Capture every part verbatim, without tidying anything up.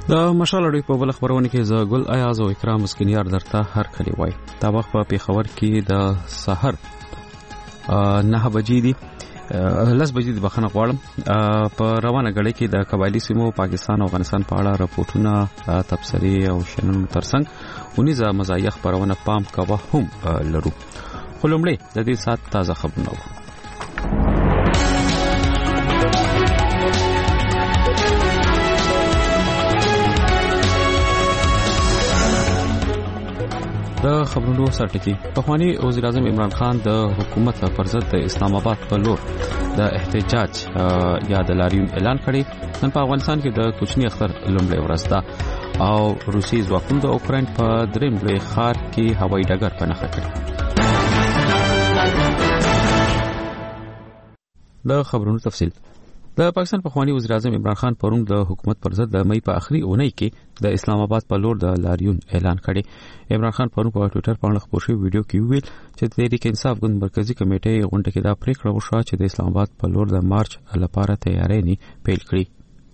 د مشال اړوي په بل خبرونه کې ز ګل ایاز او اکرام مسکینیار درته هر کلی وای دا وخت په پیښور کې د سحر نه بجې دي لس بجې د بخنه غواړم په روانه غړي کې د قبایلی سیمو پاکستان او افغانستان په اړه راپورټونه تبصری او شنن ترڅنګ ونیزه مزایخ پرونه پام کوه هم لرو خلمړې د دې سات تازه خبرونه د خبرونو سرټکی پخوانی وزیر اعظم عمران خان د حکومت پر ضد د اسلام آباد په لور د احتجاج یا د لاریون اعلان کړی نن په افغانستان کې د کوچنی اختر لومړی ورځ ده او روسي ځواکونو د اوکرين په دریم لوی ښار کې هوایي ډګر په نښه کړی. د خبرونو تفصیل د پاکستان پخوانی وزیر اعظم عمران خان پرون د حکومت پر ضد د مې په اخري اونۍ کې د اسلام آباد په لور د لاریون اعلان کړی. عمران خان پرون په ټوئیټر باندې خپور شوی ویډیو کې ویل چې د تحریک انصاف ګوند مرکزی کمیټې غونډه کې دا پریکړه وشوه چې د اسلام آباد په لور د مارچ لپاره تیاری پیل کړي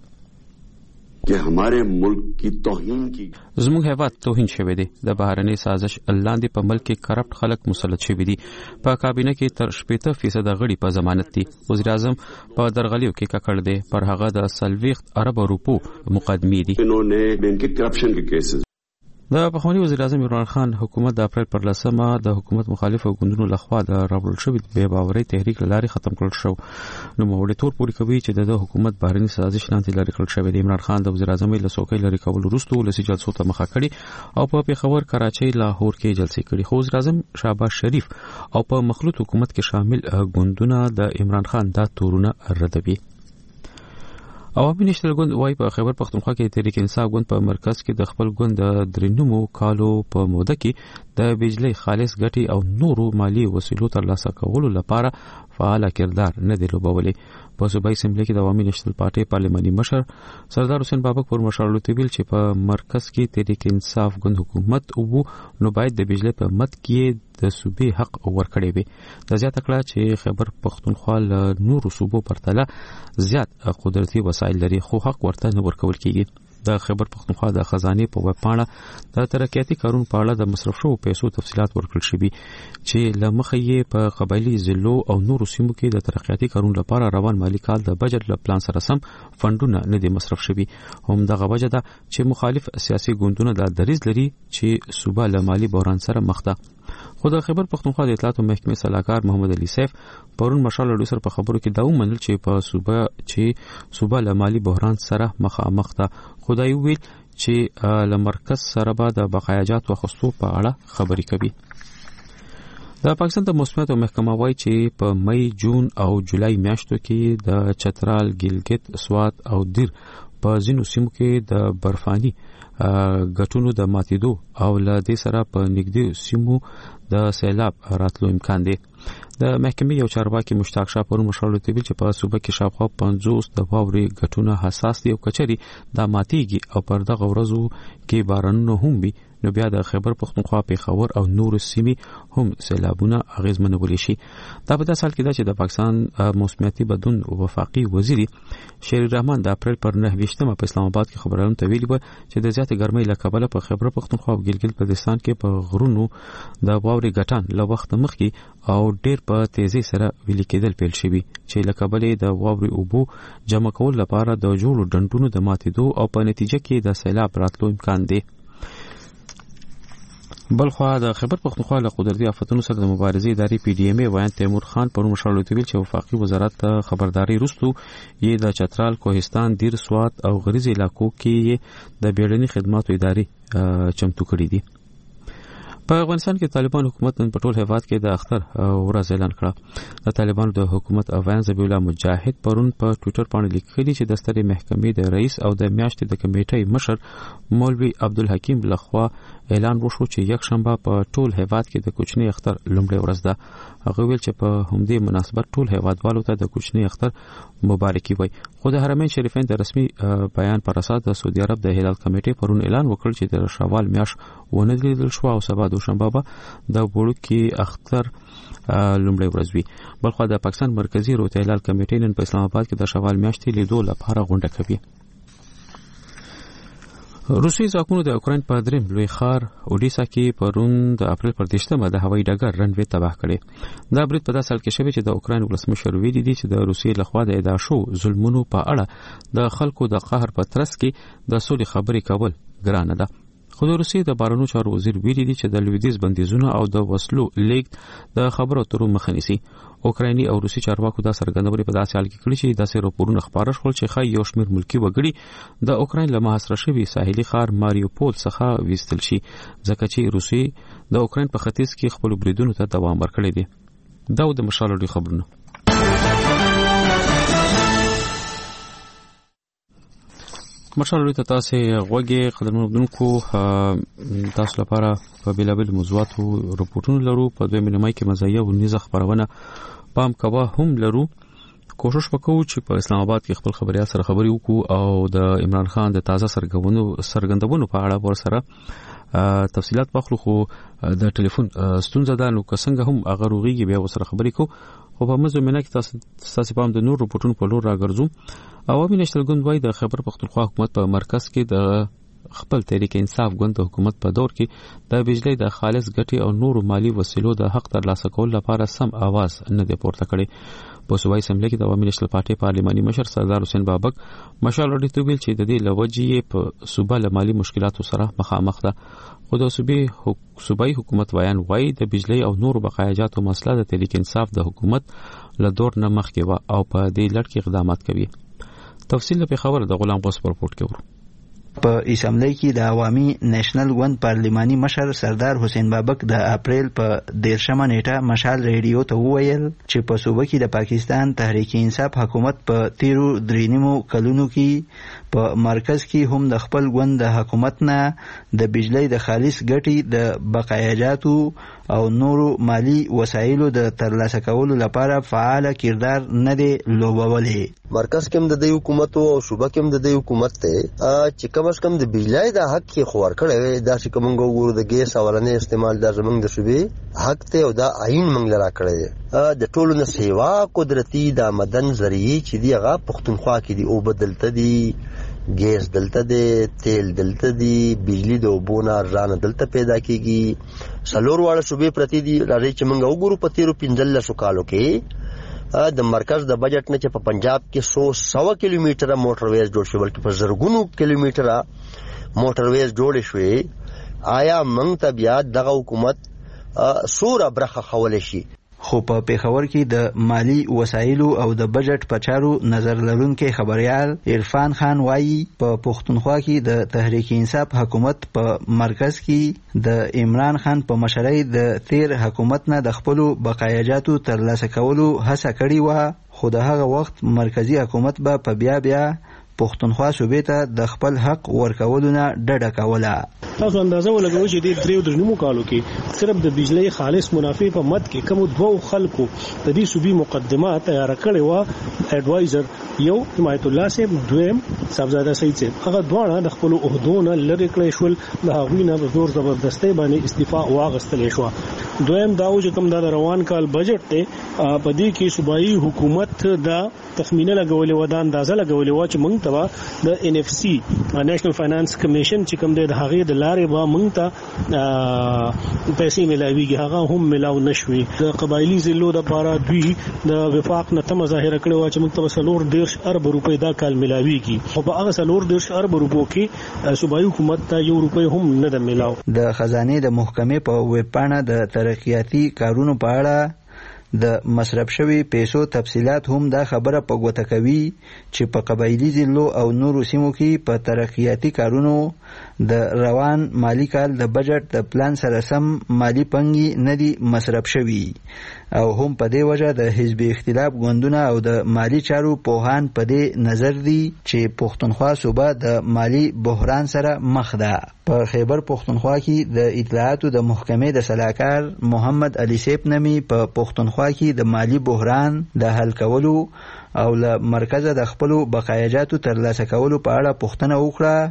कि हमारे मुल्क की तौहीन की زموږ هیواد توهین شوی دی د بهرنۍ سازش لاندې په ملک کې کرپټ خلک مسلط شوی دي په کابینه کې تر شپږ فیصد غړي په ضمانت دي. وزیر اعظم په درغلیو کې ککړ دی پر هغه د سلويخت ارب روپو مقدمې دي. انہوں نے بینک کرپشن کے کیسز د پخوانی وزیر اعظم عمران خان حکومت د اپریل پر لسمه د حکومت مخالف ګوندونو لخوا د راوړل شوی بے باورۍ تحریک لاري ختم کړل شو نو موړي تور پوری کوي چې د حکومت بهرني سازش لاندې لاري کړل شوی دی. عمران خان د وزیر اعظم له څوکۍ لري کول وروسته لسی جلسو ته مخه کړي او په پیښور کراچۍ لاهور کې جلسې کړي خو وزیر اعظم شهباز شریف او په مخلوط حکومت کې شامل ګوندونه د عمران خان د تورونه ردوي. عوامي نشنل ګوند وايي په خیبر پختونخوا کې تحریک انصاف ګوند په مرکز کې د خپل ګوند د درنمو کالو په موده کې د بجلی خالص ګټي او نورو مالی وسیلو ترلاسه کولو لپاره فعال کردار نه دی لوبولی. په صوبایي اسمبلی کې د عوامي نشنل پارټي پارلماني مشر سردار حسین بابک پر مشورلو تیل چې په مرکز کې تحریک انصاف ګوند حکومت او نو باید د بجلی په مت کې د صوبې حق ورکړي وي. د زیاته کړه چې خیبر پختونخوا له نورو صوبو پرتله زیات قدرتي وسایل لري خو حق ورته نه ورکول کیږي. د خیبر پختونخوا د خزانه په ویب پاڼه د ترقیاتي کارونو په اړه د مصرف شوو پیسو تفصيلات ورکړل شوي چې لمخې یې په قبایلی ضلعو او نورو سیمو کې د ترقیاتي کارونو لپاره روان مالی کال د بجټ له پلان سره سم فندونه نه دي مصرف شوي. هم دغه وجه ده چې مخالف سیاسي ګوندونه د دریز لري چې صوبه له مالی بحران سره مخ ده. خو د خیبر پختونخوا د اطلاعاتو محکمې صلاحکار محمد علي سیف پرون مشال اړوي سره په خبرو کې دا ومنل چې په صوبه چې صوبه له مالی بحران سره مخامخ ده. خدای ویل چې له مرکز سره به د بقایاجات واخستو په اړه خبرې کوي. د پاکستان د موسمیات محکمه وايي چې په مې جون او جولای میاشتو کې د چترال ګلګت سوات او دیر په ځینو سیمو کې د برفاني غټونو د ماتیدو او له دې سره په نږدې سیمو د سیلاب راتلو امکان دی. د محکمې یو چارواکي مشتاق شاه پرون مشورلو تیل چې په صوبه کې شاوخوا پنځوس د واورې غټونه حساس دي او کچري د ماتیږي او پر دغه ورځو کې بارانونه هم وي نو بیا د خیبر پختونخوا پیښور او نور سیمې هم سیلابونه اغیزمنول شي. دا په داسې حال کې ده چې د پاکستان موسمیاتي بدلون وفاقي وزیر شیر الرحمن د اپریل پر نه ویشتمه په اسلام آباد کې خبرونه تویلي و چې د زیاتې ګرمۍ له کبله په خیبر پختونخوا او ګلګت بلتستان کې په غرونو د واورې غټان له وخت مخکې او ډېر په تیزی سره ویلي کېدل پیل شوي چې له کبله د واورې اوبو جمع کول لپاره د جوړو ډنډونو د ماتیدو او په نتیجه کې د سیلاب راتلو امکان دی. بلخوا د خیبر پختونخوا له قدرتي آفتونو سره د مبارزې ادارې پی ډی ایم ای وایي تیمور خان پر مشورلو تیل چې وفاقي وزارت خبرداري رستو یې د چترال کوهستان دیر سوات او غریز علاقو کې د بیړني خدماتو ادارې چمتو کړې دي. په افغانستان کې طالبان حکومت نن په ټول هیواد کې د اختر ورځ اعلان کړه. د طالبانو د حکومت اوان ذبیح الله مجاهد پرون په ټوئیټر باندې لیکلي چې د سترې محکمې د رئیس او د میاشتې د کمیټې مشر مولوي عبدالحکیم لخوا اعلان وشو چې یک شنبه په ټول هیواد کې د کوچنی اختر لومړی ورځ ده. هغه ویل چې په همدې مناسبت ټول هیوادوالو ته د کوچنی اختر مبارکي وایي. خو د حرمین شریفین د رسمي بیان پر اساس د سعودي عرب د هلال کمیټې پرون اعلان وکړ چې د شوال میاشت ونه لیدل شو او سبا دوشنبه به د وړوکي اختر لومړی ورځ وي. بلخو د پاکستان مرکزی روغتیا هلال کمیټې نن په اسلام آباد کې د شوال میاشتې لیدو لپاره غونډه کوي. روسي ځواکونو د اوکراین په دریم لوی ښار اوډیسا کې پرون د اپریل پر دیشتمه د هوایي ډګر رنوې تباه کړي. دا برید په داسې حال کې شوی چې د اوکراین ولسمشر ویلي دی چې د روسیې لخوا د ادعا شو ظلمونو په اړه د خلکو د قهر په ترڅ کې د سولې خبرې کول ګرانه ده. خو د روسیې د بهرنیو چارو وزیر ویلي دی چې د لویدیځ بندیزونو او د وسلو لیږد د خبرو اترو مخه نیسي. اوکرایني او روسي چارواکو دا څرګندونه په داسې حال کې کړې چې داسې راپورونه خبره شول چې ښایي یو شمېر ملکي وګړي د اوکراین له محاصره شوي ساحلي ښار ماریوپول څخه ویستل شي ځکه چې روسي د اوکراین په ختیځ کې خپل بریدونو ته دوام ورکړی دی. دا د مشال لوی خبرونه. مشال لوی ته تاسو غوږی قدرمنونکو تاسو لپاره په بیلابل موضوعاتو رپورټونه لرو. په دوه مینمای کې مزایه او نیزه خبرونه پام کوه هم لرو. کوشش وکړو چې په اسلام آباد کې خپل خبريات سره خبري وکړو او د عمران خان د تازه سرګونو سرګندونو په اړه ور سره تفصيلات واخلو. خو د ټلیفون ستونزه ده نو څنګه هم هغه روغيږي بیا ور سره خبري کو. خو په مزه مینه کې تاسو تاسو په د نور رپورټونو په لور راګرځو. عوامي نېشنل ګوند وايي د خیبر پختونخوا حکومت په مرکز کې د خپل تحریک انصاف ګوند د حکومت په دور کې د بجلی د خالص ګټي او نورو مالی وسیلو د حق ترلاسه کول لپاره سم आवाज نه دی پورته کړی. په صوبایي اسمبلی کې د عوامي نېشنل پارټي پارلماني مشر سردار حسین بابک مشال اډیتو ویل چې د دې لوجې په صوبه له مالی مشکلاتو سره مخامخ ده. خو د صوبې صوبایي حکومت وایان وایي د بجلی او نورو بقایاجاتو مسله د تحریک انصاف د حکومت له دور نه مخکې و او په دې لړ کې اقدامات کوي. تفصیل په خبر د غلام قص پر رپورت کې ورو. په اسمبلی کې د عوامي نېشنل ګوند پارلماني مشر سردار حسین بابک د اپریل په دیرشمه نیټه مشال ریډیو ته وویل چې په صوبه کې د پاکستان تحریک انصاف حکومت په تیرو درینیمو کلونو کې په مرکز کې هم د خپل ګوند د حکومت نه د بجلی د خالص ګټي د بقایاجاتو او نورو مالی وسایلو د ترلاسه کولو لپاره فعال کردار نه دی لوبولی. مرکز کې هم د دې حکومت او صوبه کې هم د دې حکومت ته چې کم از کم د بجلی د حق کې خور کړی دا چې کوم ګورو د ګیس اولنې استعمال د زمنګ د صوبې حق ته او دا عین منګ لرا کړی د ټولو نه سیوا قدرتي د مدن ذریعہ چې دی هغه پختونخوا کې دی او بدلته دی ګیس دلته دی تیل دلته دی بجلی د وبونه ارزانه دلته پیدا کیږي سلور واړه صوبې پرتی دی راځي چې موږ وګورو په تیرو پنځلس کالو کې د مرکز د بجټ نه چې په پنجاب کې سو سو کیلومتره موټر ویز جوړ شو بلکې په زرګونو کیلومتره موټر ویز جوړ شوې آیا موږ ته بیا دغه حکومت سوره برخه خولې شي. خو په پیښور کې د مالی وسایلو او د بجټ په چارو نظر لرونکي خبريال عرفان خان وایي په پښتونخوا کې د تحریک انصاف حکومت په مرکز کې د عمران خان په مشرۍ د تیر حکومت نه د خپل بقایاجاتو ترلاسه کولو هڅه کړې و خو د هغه وخت مرکزی حکومت به په بیا بیا پښتونخوا صوبې ته د خپل حق ورکولو نه ډډه کوله. تاسو اندازه ولګوئ چې د دریو درنمو کالو کې صرف د بجلی خالص منافع په مد کې کوم دوه خلکو د دې صوبې مقدمه تیار کړې و. اډوایزر یو حمایت الله صاحب دویم صاحبزاده سید صاحب هغه دواړه د خپل عہدونو لری کړی شول د هغوی نه په زور زبردستۍ باندې استعفا واغستل شو. دویم دا چې کوم د روان کال بجټ ته په دې کې صوبایي حکومت دا تخمینه لګولې و دا اندازه لګولې و چې موږ ته د ان اف سی نېشنل فاینانس کمیشن چې کوم د هغې د لارې به موږ ته پیسې ملاويږي هغه هم ملاو نشوي. د قبایلی ضلعو د لپاره دوی د وفاق نه تم ظاهر کړو چې موږ ته سلور ډیرش ارب روپۍ دا کال ملاويږي او په هغه سلور ډیرش ارب روپو کې صوبایي حکومت ته یو روپۍ هم نه د ملاو. د خزانه د محکمې په ویب پاڼه د ترقیاتي کارونو په اړه د مصرف شوی پیسو تفصيلات هم دا خبره په ګوته کوي چې په قبایلی ضلعو او نورو سیمو کې په ترقیاتي کارونو د روان مالی کال د بجټ د پلان سره سم مالی پنګي نه دي مصرف شوی او هم په دې وجه د حزب اختلاف ګوندونه او د مالی چارو پوهان په دې نظر دي چې پښتونخوا صوبه د مالی بحران سره مخ ده. په خیبر پښتونخوا کې د اطلاعاتو د محکمې د سلاکار محمد علي سیب نمی په پښتونخوا کې د مالی بحران د حل کولو او له مرکزه د خپل بقایاجاتو ترلاسه کولو په اړه پوښتنه وکړه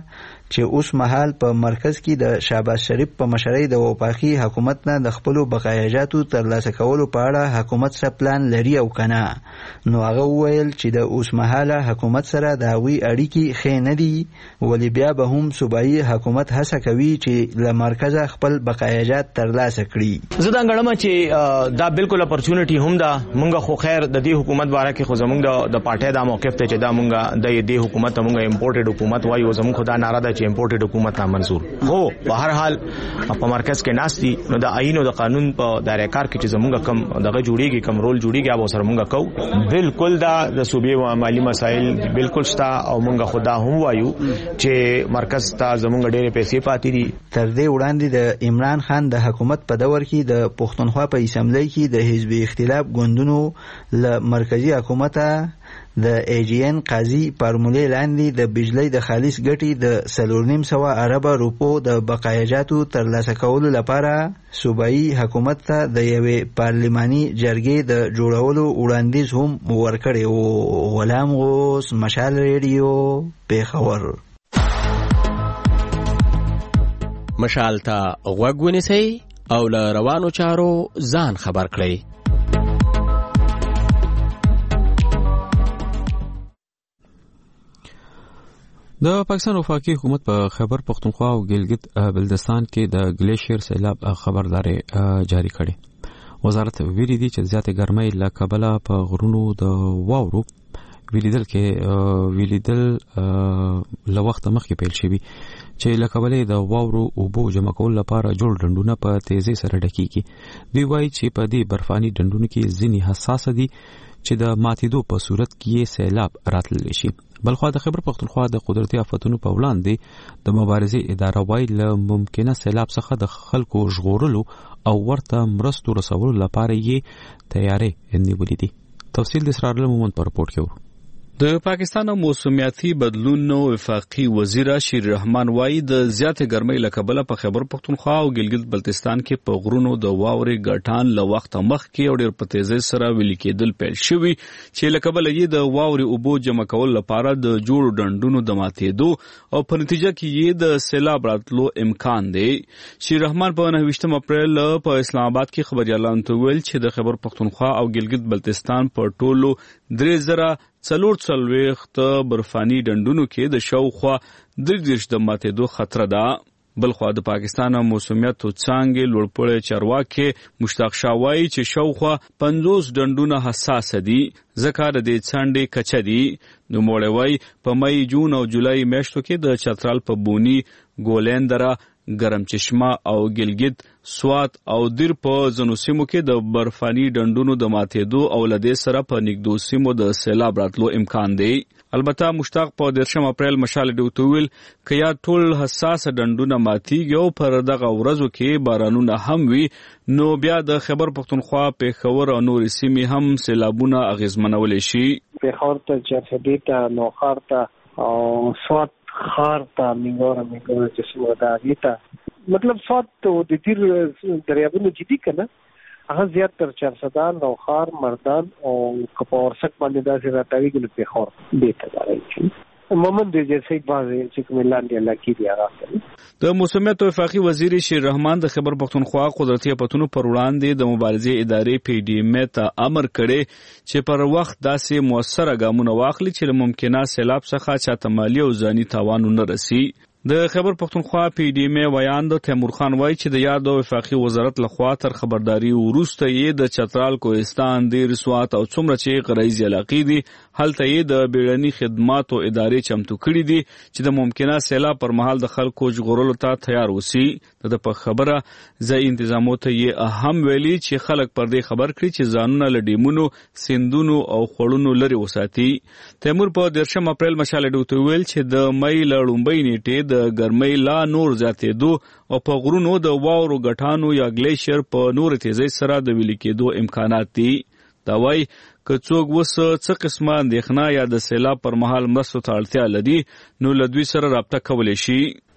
چې اوس مهال په مرکز کې د شهباز شریف په مشرۍ د وفاقي حکومت نه د خپل بقایاجاتو ترلاسه کولو په اړه حکومت سره پلان لري او کنه. نو هغه وویل چې د اوس مهاله حکومت سره د هغوی اړیکې ښې نه دي، ولې بیا به هم صوبایي حکومت هڅه کوي چې له مرکزه خپل بقایاجات ترلاسه کړي. زه دا غواړم چې دا بالکل اپورچونټي هم ده. مونږ خو خیر د دې حکومت باره کې خو زمونږ د پارټۍ دا موقف ته چې دا مونږ د دې حکومت ته مونږ امپورټډ حکومت وایو، زمونږ خو دا ناره ده چې امپورټډ حکومت نه منظور. خو په هر حال په مرکز کې ناستي نو د آئین او د قانون په دایره کار کې چې زمونږ کم دغه جوړیږي، کم رول جوړیږي، هغه سره مونږ کوو. بالکل دا د صوبې او مالی مسایل بالکل شته او مونږ خدا هم وایو چې مرکز ته زمونږ ډېرې پیسې پاتې دي. تر دې وړاندې د عمران خان د حکومت په دور کې د پښتونخوا په اسمبلی کې د حزب اختلاف ګوندونو له مرکزی حکومت د ایجین قاضي فارمولې لاندې د بجلی د خالص ګټې د څلور نیم سوه اربه روپو د بقایاجاتو ترلاسه کولو لپاره صوبایي حکومت ته د یوې پارلماني جرګې د جوړولو وړاندیز هم ورکړی و. غلام غوث، مشال ریډیو، پیښور. مشال ته غوږ ونیسئ او له روانو چارو ځان خبر کړئ. د پاکستان وفاقي حکومت په خیبر پختونخوا او ګلګت بلتستان کې د ګلیشیر سیلاب خبرداري جاری کړي. وزارت ویلي دی چې زیاتې ګرمۍ له کبله په غرونو د واورو ویلیدل کې ویلیدل له وخت مخکې پیل شوي چې له کبله د واورو اوبو جمع کول لپاره جوړ ډنډونه په تیزی سره ډکیږي. دوی وایي چې په دې برفاني ډنډونو کې ځینې حساس دي چې د ماتېدو په صورت کې سیلاب راتللی شي. بلخوا د خیبر پختونخوا د قدرتي آفتونو په وړاندې د مبارزې اداره وايي له ممکنه سیلاب څخه د خلکو ژغورلو او ورته مرستو رسولو لپاره یې تیاری نیولې دي. تفصیل د اسرار المومن پر رپورټ کې و. د پاکستان موسمیاتي بدلون نو وفاقي وزیر شیر رحمان وایي د زیاتې ګرمۍ له کبله په خیبر پختونخوا او ګلګت بلتستان کې په غرونو د واورې ګټان له وخته مخکې او ډېر په تیزۍ سره ویلي کېدل پیل شوي چې له کبله یې د واورې اوبو جمع کول لپاره د جوړو ډنډونو د ماتېدو او په نتیجه کې یې د سیلاب راتلو امکان دی. شیر رحمان په نهه ویشتم اپریل په اسلام آباد کې خبریالانو ته ویل چې د خیبر پختونخوا او ګلګت بلتستان په ټولو درې زره څلور څلوېښت برفاني ډنډونو کې د شاوخوا درې دېرش د ماتېدو خطر ده. بلخوا د پاکستان موسمیاتو څانګې لوړپوړی چارواکي مشتاق شاه وایي چې شاوخوا پنځوس ډنډونه حساس دي ځکه د دې څنډې کچه دي. نوموړی وایي په مئی، جون او جولای میاشتو کې د چترال په بونی، ګولندره، ګرم چشمه او ګلګت، سوات او دیر په ځینو سیمو کې د برفاني ډنډونو د ماتېدو او له دې سره په نږدو سیمو د سیلاب راتلو امکان دی. البته مشتاق په دیرشم اپریل مشال ډیوته ویل که یا ټول حساس ډنډونه ماتیږي او پر دغه ورځو کې بارانونه هم وي نو بیا د خیبر پختونخوا، پیښور او نورې سیمې هم سیلابونه اغیزمنولی شي. پیښور ته، چرخدي ته، نوخار ته او سوات خار ته، میګور میګور چې سمو دا دیتا مطلب سوات ته د تیر دریابونو جدي کنه هغه زیات تر چرسدان او خار مردان او کپورسک باندې داسې راتاوي کې په خور دیتا راځي. عموما د جیسې بازي چې کوم لاندې علاقې دی هغه د موسمیات وفاقي وزیر شیر رحمان د خیبر پختونخوا قدرتي آفتونو پر وړاندې د مبارزې ادارې پی ډی ایم ته امر کړی چې پر وخت داسې موثره ګامونه واخلي چې له ممکنه سیلاب څخه چاته مالي او ځاني تاوان ونه رسي. د خیبر پختونخوا پی ډی ایم ویاند تیمور خان وایي چې د یاد وفاقي وزارت لخوا تر خبرداري وروسته یې د چترال، کوهستان، دیر، سوات او څومره چې غریزي علاقې دي هلته یې د بیړني خدماتو ادارې چمتو کړي دي چې د ممکنه سیلاب پر مهال د خلکو ژغورلو ته تیار اوسي. د په خبره ځای انتظامو ته یې اهم ویلي چې خلک پر دې خبر کړي چې ځانونه له ډیمونو، سیندونو او خړونو لري وساتي. تیمور په دیرشم اپریل مشال ډیوته ویل چې د مئی له لومړۍ نیټې د ګرمۍ لا نور زیاتېدو او په غرونو د واورو ګټانو یا ګلیشیر په نور تیزۍ سره د ویلي کېدو امکانات دي. دا وایي که څوک اوس څه قسمه اندېښنه یا د سیلاب پر مهال مرستو ته اړتیا لري نو له دوی سره رابطه کولی شي.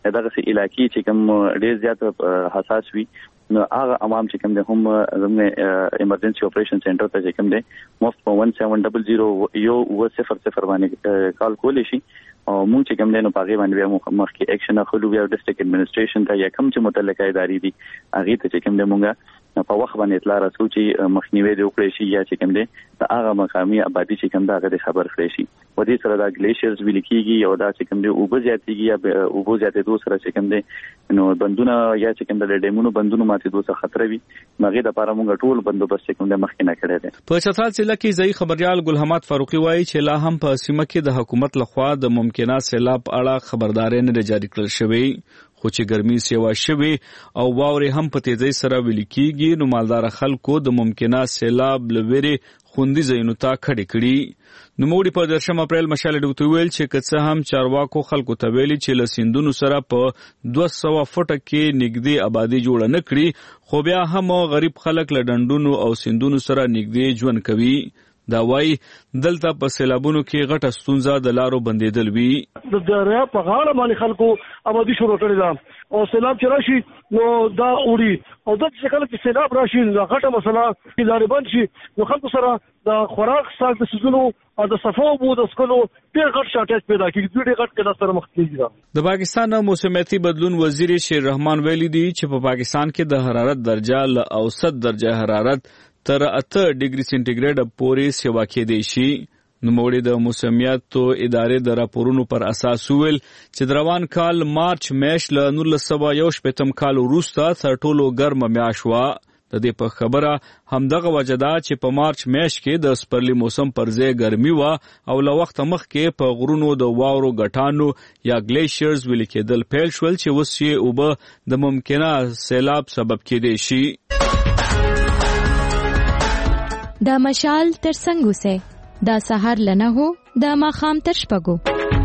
دغه سي علاقې چې کوم ډېر زیات حساس وي نو هغه عوام چې کوم د هم زموږ ایمرجنسي اپریشن سنټر ته چې کوم دی مفت په one seven zero zero یو و صفر صفر باندې کال کولی شي او موږ چې کوم دی نو پاغي باندې موږ مخکې اکشن اخلو بیا ډیسټریکټ اډمنسټریشن ته یا کوم چې متعلقه ادارې دي هغه ته چې کوم دی موږ په وخت باندې اطلاع راځو چې مخنیوي دی وکړي شي یا چې کوم دی دا هغه مقامي آبادی چې کوم دا هغه خبر کړي شي و دې سره دا ګلیشیرز ویل کیږي او دا چې کوم دی او به زیاتېږي یا او به زیاتې دوه سره چې کوم دی نو بندونه یا چې کوم د ډیمونو بندونه ماته دوه خطر وي مګر د لپاره موږ ټول بندوبست کوم د مخکې نه کړی دی. په چترال ضلع کې ځای خبريال ګل حماد فاروقي وایي چې لا هم په سیمه کې د حکومت لخوا د ممکنه سیلاب اړه خبرداري نه جاری کړل شوې خو چې ګرمي سیوا شوي او واورې هم په تیزی سره ویل کیږي نو مالدار خلکو د ممکنه سیلاب لوري خوندي ځایونو ته کډې کړي. نو موږ په درشم اپریل مشال ډوټ ویل چې کڅه هم چارواکو خلکو ته ویلي چې لسیندونو سره په دوه سوه فټه کې نږدې آبادی جوړ نه کړي خو بیا هم غریب خلک لډندونو او سیندونو سره نږدې ژوند کوي. دا وای دلته په سیلابونو کې غټه ستونزه د لارو بندیدل وی د دریا په غاړه باندې خلکو آبادی شروع کړې ده او سیلاب چې راشي نو دا وړي او د څه کله چې سیلاب راشي دا غټه مسله چې لارې بند شي نو خلکو سره د خوراک ساز د سيزونو او د صفو بو د سکلو ډېر غټ شارټیج پیدا کیږي ډېر غټ کله سره مخ کیږي. د پاکستان موسمیاتي بدلون وزیر شیر رحمان ویلي دی چې په پاکستان کې د حرارت درجه ل اوسط درجه حرارت تر اته ډیګري سنټیګریډ پورې سیوا کېدی شي. نوموړي د موسمیاتو ادارې د راپورونو پر اساس ویل چې د روان کال مارچ میاشت له نولس سوه یو شپېتم کال وروسته تر ټولو ګرمه میاشت وه. د دې په خبره همدغه وجه ده چې په مارچ میاشت کې د سپرلي موسم پر ځای ګرمي وه او له وخته مخکې په غرونو د واورو ګټانو یا ګلیشیرز ویل کېدل پیل شول چې اوس یې اوبه د ممکنه سیلاب سبب کېدی شي. دا مشال تر څنګه وسه دا سحر لنه هو دا ماخام تر شپګو.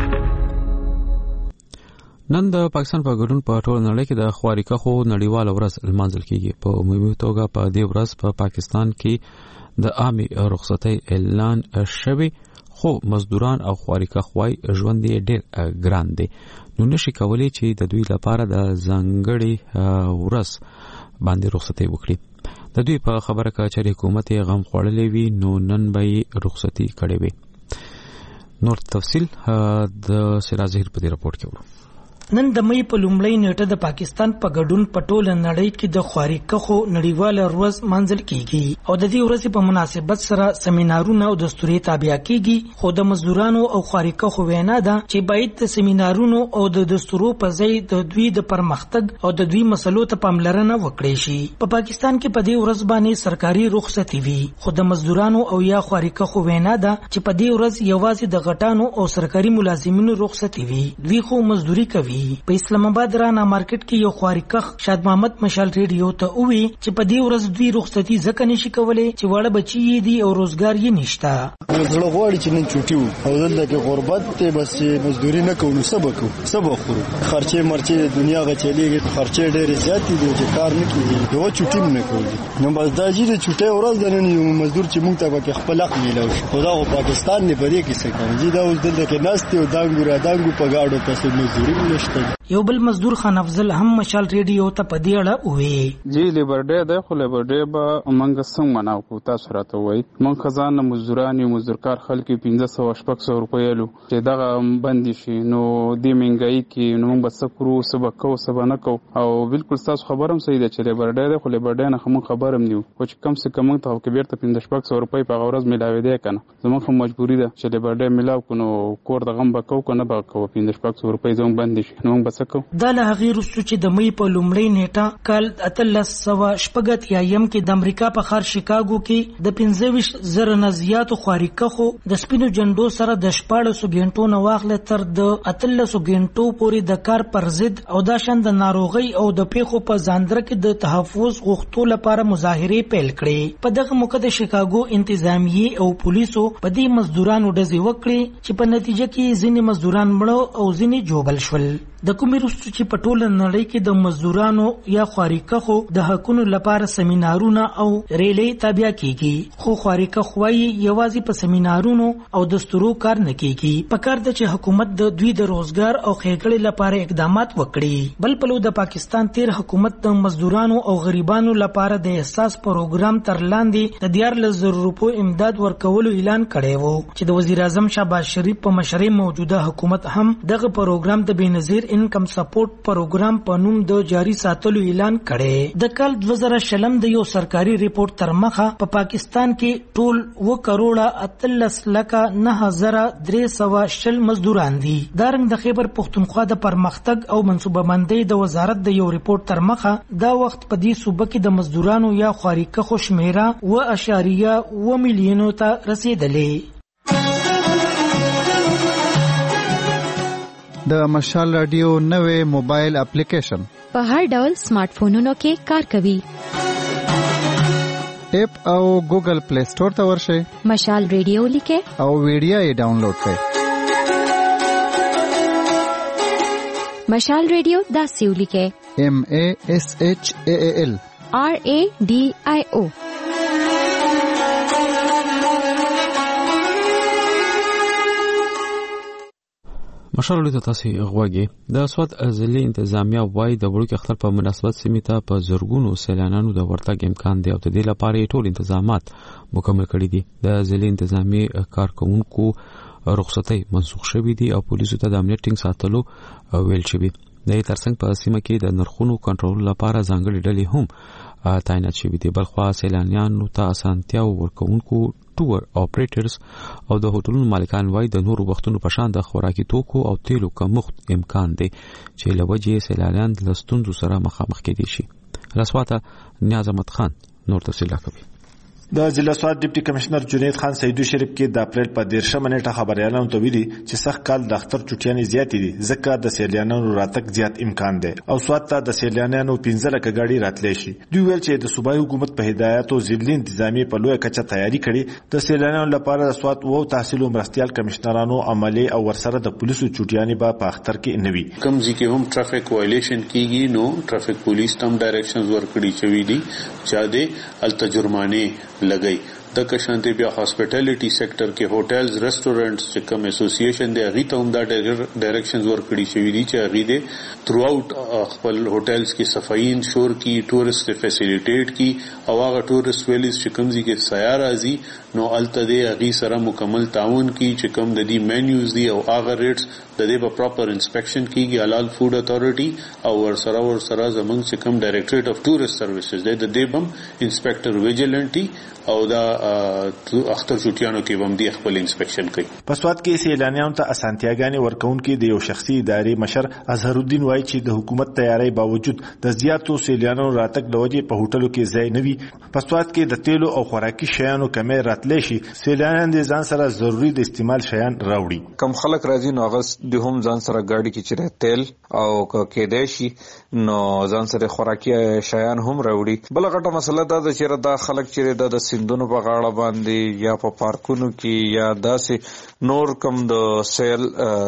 نن د پاکستان په ګډون په ټول نړۍ کې د خوارکه خو نړیواله ورځ لمانځل کیږي. په عمومي توګه په دې ورځ په پا پاکستان کې د عامي رخصتۍ اعلان شوی خو مزدوران او خوارکه خوای ژوند یې ډېر ګران دی نو نشي کولی چې د دوی لپاره د ځانګړي ورځ باندې رخصتۍ وکړي. د دوی په خبره کې چې حکومت یې غم خوړلې وي نو نن به یې رخصتي کړې وي. نور تفصیل د سراج ظهیر په دې راپورټ کې ورو. نن د مې په لومړۍ نیټه د پاکستان په ګډون په ټوله نړۍ کې د خوارکه خو نړیواله ورځ مانځل کیږي او د دې ورځې په مناسبت سره سیمینارونه او دستوري تابع کیږي خو د مزدورانو او خوارکه خو وینا ده چې باید د سیمینارونو او د دستورو په ځای د دوی د پرمختګ او د دوی مسلو ته پاملرنه وکړي شي. په پاکستان کې په دې ورځ باندې سرکاري رخصتي وي خو د مزدورانو او یا خوارکه خو وینا ده چې په دې ورځ یوازې د غټانو او سرکاري ملازمینو رخصتي وي دوی خو مزدوري کوي. په اسلام آباد رانا مارکیټ کې یو خوارکخ شاد محمد مشال ریډیو ته وی چې په دې ورځ دوی رخصتي ځکه نشي کولای چې وړه بچي دي او روزګار یې نشته. زړه غواړي چې نن چوټي وو او دلته کې غربت ته بس مزدوري نه کوو سبق سبق خورو خرچه مرچه دنیا غچلېږي خرچه ډېر زیات دي چې کار نه کیږي یو چوټي نه کوي نو بس دا چې چوټي ورځ د نن مزدور چې مونږ ته په خپل حق میلاو خدا او پاکستان نه بری کې څه کوي دا اوس دلته کې ناستي او دانګو را دانګو په گاډو پسې مزدوري نشته. یو بل مزدور خان افضل هم مشال ریډیو ته په دې اړه وی جی لیبر ډے د خو لیبر ډے به موږ څنګه مناو کو تاسو راته وای موږ خزانه مزدوران مزدورکار خلک پنځه سوه شپږ سوه روپۍ لو چې دغه بند شي نو د منګای کې نو بس کړو سبق کو سبا نه کو او بالکل تاسو خبرم صحیح ده چې لیبر ډے د خو لیبر ډے نه کوم خبرم نیو او چې کم څه کم ته کې بیرته پنځه شپږ سوه روپۍ په ورځ ملاوي دی کنه زموږ هم مجبوری ده چې لیبر ډے ملاو کو نو کور د غم بکاو کنه بکاو پنځه شپږ سوه روپۍ زموږ بند شي نو بس کو دا له هغې وروسته چې د مې په لومړۍ نیټه کال اتلس سوه شپږ اتیایم کې د امریکا په ښار شیکاګو کې د پنځه ویشت زره نه زیاتو خوارکخو د سپینو جنډو سره د شپاړسو ګنټو نه واخله تر د اتلسو ګنټو پورې د کار پر ضد او دا شان د ناروغۍ او د پیښو په ځاندره کې د تحفظ غوښتو لپاره مظاهرې پیل کړې. په دغه موقع د شیکاګو انتظامیې او پولیسو په دې مزدورانو ډزې وکړې چې په نتیجه کې ځینې مزدوران مړه او ځینې جوبل شول. د کومې وروسته چې په ټوله نړۍ کې د مزدورانو یا خواریکخو د حقونو لپاره سیمینارونه او ریلې تابع کیږي، خو خواریکخ وايي یوازې په سیمینارونو او دستورو کار نه کیږي، پکار ده چې حکومت د دوی د روزګار او خېګړې لپاره اقدامات وکړي. بل پلو د پاکستان تیر حکومت د مزدورانو او غریبانو لپاره د احساس پروګرام تر لاندې د دیارلس زره روپو امداد ورکولو اعلان کړی وو چې د وزیر اعظم شهباز شریف په مشرۍ موجوده حکومت هم دغه پروګرام د بېنظیر انکم سپورټ پروګرام په نوم د جاری ساتلو اعلان کړي. د کال دوه زره شلم د یو سرکاري ریپورت تر مخه په پا پاکستان کې ټول و کروڑه اتلس لکه نه زره درې سوه شل مزدوران دي. دارنګ د خیبر پښتونخوا د پرمختګ او منصوبه بندۍ د وزارت د یو ریپورت تر مخه دا وخت په دې صوبه کې د مزدورانو یا خواریکخو شمیره و اشاریه و میلیونو ته رسیدلې. د مشال رادیو نوې موبایل اپلیکیشن په هر ډول سمارټ فونونو کې کار کوي. اپ او ګوګل پلی سٹور ته ورشئ، مشال رادیو لیکه او ویډیو یې ډاونلوډ کړئ. مشال رادیو داسې ولیکه ایم ای ایس ایچ ای ایل آر ای ډي آی او. مشال ته تاسو غوږی د سواد ازلی انتظامیه وای د وړوکی اختر په مناسبت سیمې ته په زرګونو سیلانیانو د ورتګ امکان دی او د دې لپاره ټول انتظامات مکمل کړي دي. د ازلی انتظامیه کارکونکو رخصتۍ منسوخ شوې دي او پولیسو ته د امنیت ټینګ ساتلو ویل شوی. د دې ترڅنګ په سیمه کې د نرخونو کنټرول لپاره ځانګړي ډلې هم تعینات شوې دي. بلخوا سیلانیانو ته اسانتیا ورکوونکو ټور اپریټرز او د هوټلونو مالکان وای د نورو وختونو په شان د خوراکي توکو او تیلو کمښت امکان دی چې لوجې سیلانیان له ستونزو سره مخامخ کېدي شي. رسواته نیاز احمد خان نور تفصیل راکوي. د ضلع سواد ډیپټي کمشنر جنید خان سیدو شریف کې د اپریل په دیرشمه نیټه خبريالانو ته ویلي چې سخت کال د اختر چټیانې زیاتې دي ځکه د سیلانیانو راتګ زیات امکان دی او سواد ته د سیلانیانو پنځه لکه ګاډي راتلی شي. دوی ویل چې د صوبایي حکومت په هدایت او ضلعي انتظامی په لویه کچه تیاری کړي د سیلانیانو لپاره د سواد وو تحصیل او مرستيال کمشنرانو عملي او ورسره د پولیسو چټیانې به په اختر کې نوي کم ځکه هم ټرافیک وایلیشن کیږي نو ټرافیک پولیس تم ډایریکشنز ورکړي چوي دي چې د التجرمانه لګي. د کشانتی بیا هاسپټیلیټي سېکټر کې هوټلز ریسټورانټس چې کوم اسوسییشن دی هغه ته هم دا ډایریکشنز ورکړي شوی دي چې هغه دې تھرو اوټ خپل هوټلز کې صفائی انشور کی ټورست فیسیلیټیټ کی او هغه ټورست ویلیز چې کوم ځای کې سیار راځي نو الته دې هغه سره مکمل تعاون کی چې کوم د دې مینیوز دی او هغه ریټس د دې په پراپر انسپیکشن کیږي. حلال فود اتھارټي او ورسره ورسره زمونږ چې کوم ډایریکټریټ اف ټورست سروسز دی د دې بم انسپیکټر ویجیلنټي او دا اختر چټیانو کې هم دی خپل انسپیکشن کوي. په سواد کې سیلانیانو ته اسانتیاګانې ورکوونکي د یو شخصي ادارې مشر اظهر الدین وایي چې د حکومت تیاری باوجود د زیاتو سیلانیانو راتګ د وجې په هوټلو کې ځای نه وي. په سواد کې د تیلو او خوراکي شیانو کمې راتلی شي. سیلانیان د ځان سره ضروري د استعمال شیان راوړي. کم خلک راځي نو هغه د هم ځان سره ګاډي کې چې تیل او کېدای شي نو ځان سره خوراکي شیان هم راوړي. بل غټه مسله دا ده چې دا خلک چې د سیندونو په غاړه باندې یا په پارکونو کې یا داسې نور کم د سیل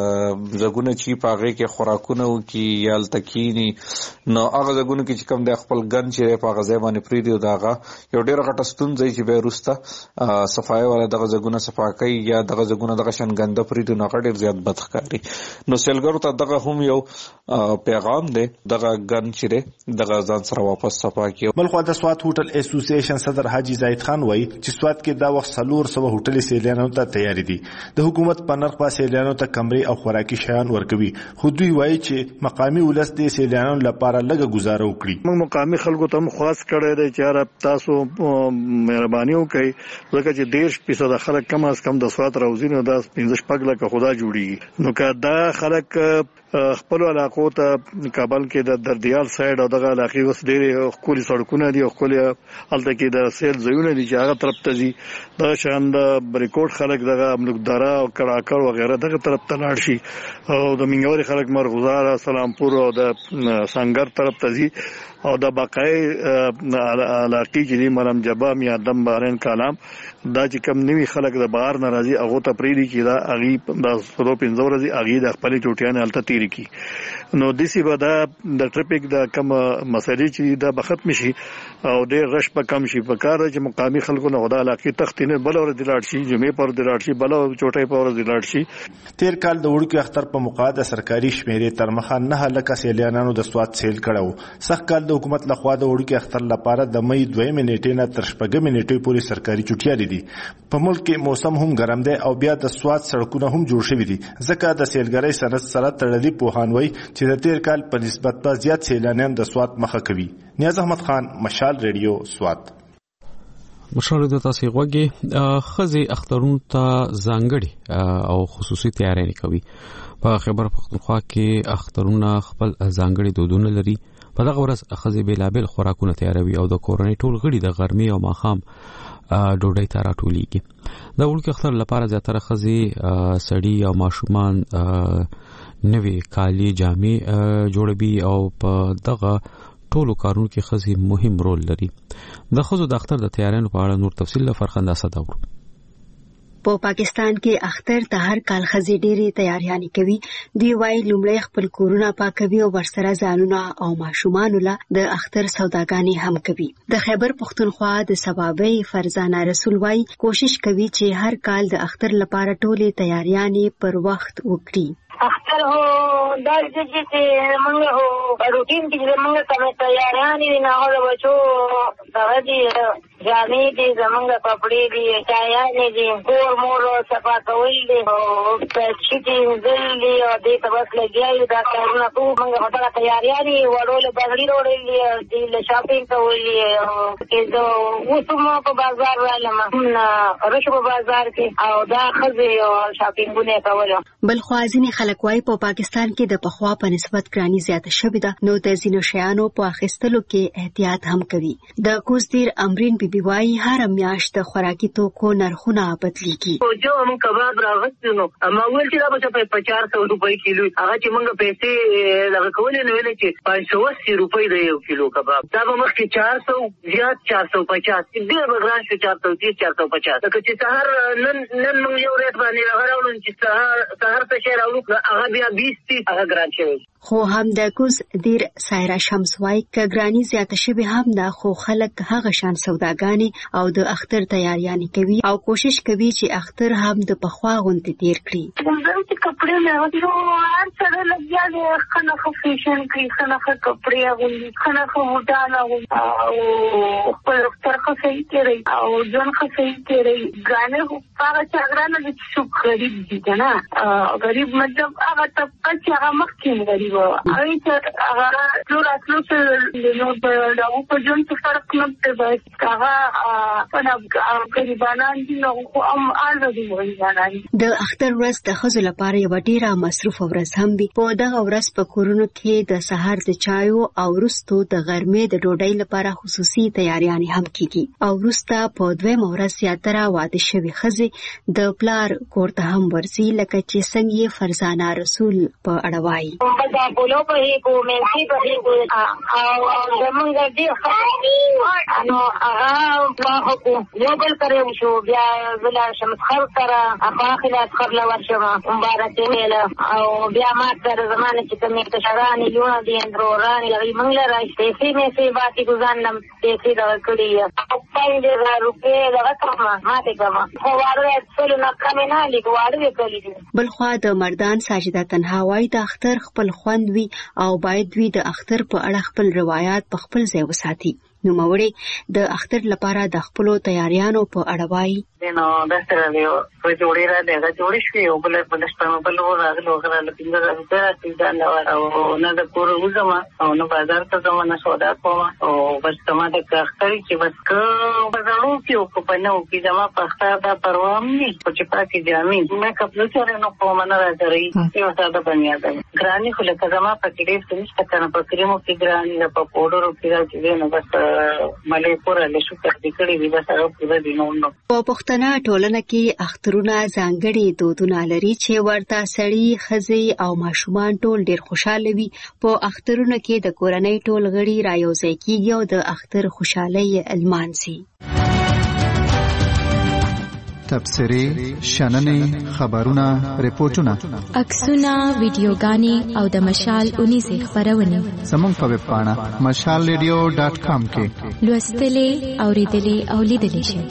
زګونه چې په هغه کې خوراکونه وکي یا التکینی نو هغه زګونه کې چې کم د خپل ګن چې په هغه ځای باندې پری دی داغه یو ډیر غټه ستونزه چې به روسته صفای ولا دغه زګونه صفا کوي یا دغه زګونه دغه شنګنده پری دی نو ډیر زیات بدخکاری. نو سیلګرو ته دغه هم یو پیغام دی دغه ګن چې دغه ځان سره واپس صفا کوي. بل خو د سواد هوټل اسوسییشن صدر حاجی زاید خان وایي چې سواد کې دا وخت څلور سوه هوټل سیلانیانو ته تیار دي. د حکومت په نرخ په سیلانیانو ته کمرې او خوراکي شیان ورکوي. خو دوی وایي چې مقامي ولس د سیلانیانو لپاره لږه گزاره وکړي. موږ مقامي خلکو ته هم خاص کړی دی چې تاسو مهرباني وکړئ ځکه چې دېرش فیصده خلک کم از کم د سواد راوځي نو دا پنځه شپږ لکه خدا جوړیږي. نو که دا خلک خپل علاقو ته کابل کې د دردیال سایډ او دغه علاقې اوس ډېرې ښکلي سړکونه دي او ښکلي هلته کې د سیل ځایونه دي چې هغه طرف ته ځي. دغه شان د بریکوټ خلک دغه ملکداره او کړاکړ وغیره دغه طرف ته لاړ شي او د منګوري خلک مرغزار سلامپور او د سنگر طرف ته ځي او د باقی علاقې چې دي مرم جبام یا دم بارین کالام دا چې کم نوي خلک د بهر نه راځي هغو ته پرېږدي چې دا هغې د څلور پنځه ورځې هغې د خپلې ټوټیانې هلته تېرې ډیر کی نو د سی به دا د ټریفیک د کم مسلې چې دا به ختم شي او ډیر رش په کم شي په کار چې مقامی خلکو نه ودا علاقې تختینه بل اور د لاړ شي جمعې پر د لاړ شي بل اور چوټې پر د لاړ شي. تیر کال د وړکو اختر په مقاده سرکاري شمیرې تر مخه نه لکه سیلانانو د سواد سیل کړو. سخت کال د حکومت لخوا د وړکو اختر لپاره د مې دوه منټې نه تر شپږ منټې پورې سرکاري چټیا دي. په ملک کې موسم هم ګرم دی او بیا د سواد سړکونه هم جوړ شوي دي ځکه د سیلګرۍ صنعت سره تړلي پوهانوي چې د تیر کال په نسبت په زیات سیلانیان د سواد مخه کوي. نیاز احمد خان، مشال ریډیو، سواد. مشال د تاسو غوږی خزي اخترونو ته ځانګړي او خصوصي تیاری کوي. په خیبر پختونخوا کې اخترونه خپل ځانګړي دودونه لري. په دغه ورځ خزي بیلابل خوراکونه تیاروي او د کورنۍ ټول غړي د غرمې او ماښام ډوډۍ ته راټولیږي. د وړکو اختر لپاره زیاتره خزي سړي او ماشومان نوې کالي جامې جوړوي او په دغه ټولو کارونو کې خزي مهم رول لري. د خزو د اختر د تیاریانو په اړه نور تفصیل له فرخنده اسد اورو. په پاکستان کې اختر ته هر کال خزي ډېری تیاریانې کوي. دی وايي لومړی خپل کورونه پاکوي او ورسره ځانونه او ماشومان له د اختر سوداګانې هم کوي. د خیبر پختونخوا د سبابي فرزانه رسول وايي کوشش کوي چې هر کال د اختر لپاره ټولې تیاریانې پر وخت وکړي. اختر هو دال چې موږ هو روټین کې موږ کومه تیاریانې نه هغه بچو دغه دي جامې دي زمونږ کپړې دي چایانې دي کور مور صفا کول دي او چې دې دل دي او دې تبص لګیایي دا کارونه ټول موږ هغه تیاریانې وړول بغړي وړل دي د شاپینګ کول دي او کې زه وسمه په بازار رالم نه رشو په بازار کې او دا خزي او شاپینګونه کول. بل خوازینی خلک وايي په پاکستان کې د پخوا په نسبت ګرانی زیاته شوې ده نو د ځینو شیانو په اخیستلو کې احتیاط هم کوي. د کوزدیر امرین بي بي وايي هر میاشت د خوراکي توکو نرخونه بدليږي. او جو موږ کباب راغستو نو ما ول چې دا به په چار سو روپۍ کیلو هغه چې موږ پیسې لږ کولې نو ویل چې پنځه سوه اسی روپۍ د یو کیلو کباب دا به مخکې چار سو زیات چار سو پچاس ډېر به ګران شو چار سو تیس چار سو پچاس لکه چې سهار نن نن موږ یو ریټ باندې راغلو چې سهار سهار ته شهر راوړو هغه بیا بیس تیس هغه ګران شوی. خو هم د کوز دیر سایرا شمس وايي ک ګرانی زیاته شوی هم دا خو خلک هغه شان سوداګانی او د اختر تیاریانې کوي او کوشش کوي چې اختر هم د پخوا غونډې تیر کړي. زموږ چې کپڑے مې نو هر څه لګیا دي خنه خو فیشن کوي خنه خو کپڑے غونډې خنه خو وډانه او خپل اختر خو صحیح کوي او ځان خو صحیح کوي ګانه خو هغه چې ګرانه دي چې غریب دي نه غریب مطلب هغه طبقه چې هغه مخکې غریب هغه چې هغه ټول اصلو څه نو د او په جون څه فرق نه کوي هغه په غریبانان دي نو هم الوزي غریبانان. د اختر ورځ د خزو لپاره یو ډیره مصروف ورځ هم وي. په دغه ورځ په کورونو کې د سحر د چایو او وروسته د غرمې د ډوډۍ لپاره خصوصي تیاریانې هم کیږي او وروسته په دویم ورځ زیاتره واده شوي خزي د پلار کور ته هم ورځي لکه چې څنګه فرزانه رسول په اړه وايي. دا بولو په هیڅ مېنسي په هیڅ او زمونږ دې خو نو هغه په کو یو بل کړو شو بیا بلا شمس خر سره اخلاص خر لا ورشم مبارک میله او بیا ما تر زمانه چې کومه تشرانی یو دي اندرورانی لري منګل راځي سي مې سي باندې ګزانم سي دا کړی او پنځه زره روپے دا کومه ماته کومه خو واره ټول نه کمنه لیکواره کړی. بل خو د مردان ساجده تنها وايي د اختر خپل خوند وي او باید وي د اختر په اړه خپل روایت په خپل ځای وساتي. نو موري د اختر لپاره د خپل تیاریانو په اړه وايي. نو دا سره یو په جوړی را دی دا جوړی شوی او بل بل ستاسو بل راغلو غره پینځه راځي دا نو او نه د کور وزما او نو بازار ته ځم نه سودا کوم او بس تما د اختر کې بس کو بازارو کې او په نو کې جما په اختر دا پروام نه چې پاتې ځامي مې خپل سره نو په من راځي یو ساده بنیاد ګرانی خو له کزما په کې ډېر څه نشته کنه په کریمو کې ګرانی نه په پودرو کې راځي نو بس ملې پورا له شو کې کړي وي بس هغه پورا دینو نو په پښتنه ټولنه کې اخترونه ځانګړي دودونه لري چې ورته سړي خزي او ماشومان ټول ډېر خوشاله وي. په اخترونو کې د کورنۍ ټول غړي رايوځي کېږي او د اختر خوشحالي المانسي. تبصرې شننې خبرونه ریپورتونه عکسونه ویډیوګانې او د مشال اونیزې خبرونه زموږ په ویب پاڼه مشال ریډیو ډاټ کام کې لوستلې اوریدلې او لیدلې شئ.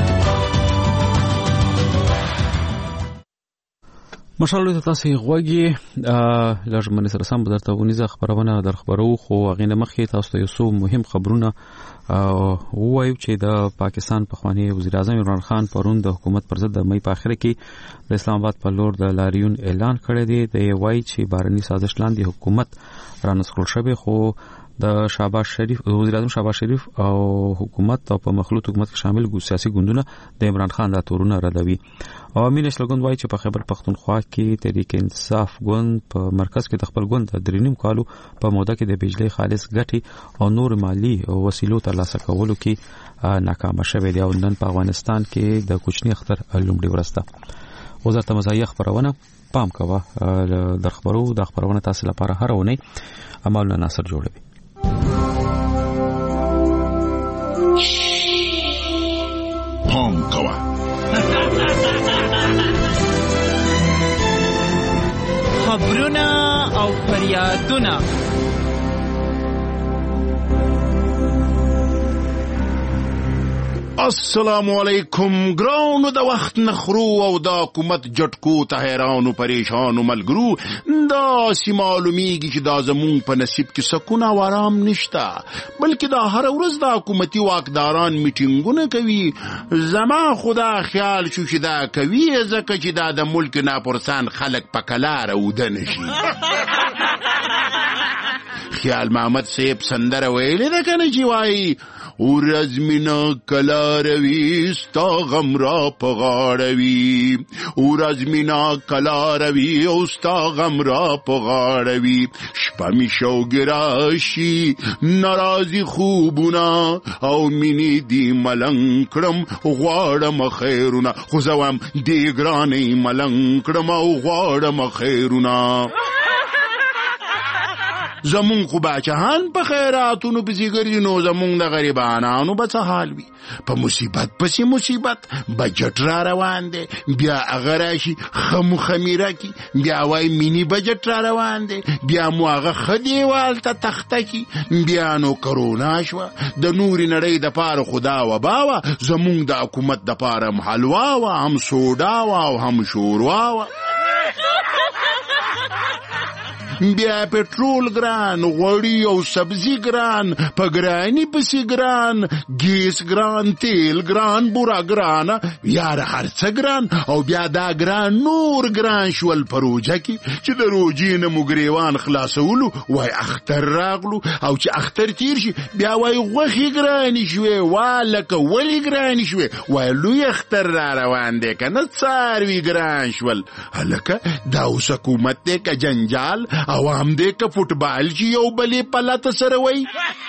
مشالو ته تاسو غوږی لږ سره سم درته ونیزه خبرونه در خبرو خو غینه مخې تاسو ته یو مهم خبرونه وایو چې د پاکستان پخوانی وزیر اعظم عمران خان پرون د حکومت پر ضد د مې په اخر کې د اسلام آباد په لور د لاریون اعلان کړی دی. د وایي چې بارني سازش لاندې حکومت رانسکول شوی خو د شهباز شریف وزیر اعظم شهباز شریف او حکومت او په مخلوط حکومت کې شامل سیاسي ګوندونه د عمران خان د تورونه ردوي. عوامي نشل ګوند وایي چې په خیبر پختونخوا کې تحریک انصاف ګوند په مرکز کې د خپل ګوند د درینیم کالو په موده کې د بجلی خالص ګټي او نور مالی وسیلو ترلاسه کولو کې ناکام شوی دی او نن په افغانستان کې د کوچنی اختر لومړی ورسته. وزارت مزایه خبرونه پام کوه د خبرو د خبرونه تاسو لپاره هر ونی امالنا ناصر جوړوي. پام کوه خبرونه او فریادونه السلام علیکم ګراونو د وخت نخرو او د حکومت جټکو ته حیرانو پریشانو ملګرو دا سیمالومیږي چې دا زمون په نصیب کې سکون او آرام نشتا بلکې دا هر ورځ د حکومتي واکداران میټینګونه کوي. زما خدا خیال شو چې دا کوي ځکه چې دا د ملک ناپرسان خلک په کلار ودن شي. خیال محمد صاحب سندره ویلې ده کنه چې وایي ورځ مینا کلاروي ستا غم را پغاړوي ورځ مینا کلاروي او ستا غم را پغاړوي شپه می شوګراشي ناراضي خوبونه او مینې دی ملنګ کړم غواړم خیرونه خو زوام دی ګرانې ملنګ کړم او غواړم خیرونه. زمون خو بچهان په خیراتونو پسې ګرځي نو زمون د غریبانو به څه حال وي. په مصیبت پسې مصیبت بجټ را روان دی بیا هغه راشي خمو خمیره کی بیا وای مینی بجټ را روان دی بیا مو هغه خدیوال ته تخته کی بیا نو کرونا شو د نوري نړۍ د پاره خدا و باوا زمون د حکومت د پاره حلوا و هم سوډا و او هم شوروا و بیا پټرول ګران غوړي او سبزی ګران پګرانی پسی ګران ګیس ګران تیل ګران بورا ګران یار هر څه ګران او بیا دا ګران نور ګران شول پروژه کی چې د روجین مګریوان خلاصولو وای اختر راغلو او چې اختر تیر شي بیا وای غوخي ګران شوي والک ولی ګران شوي وای لوی اختر را روان دي کنه څاروي ګران شول هلکه دا اوس حکومت ته ک جنجال عوام دې که فوټبال چې یو بلې پلاته سره وای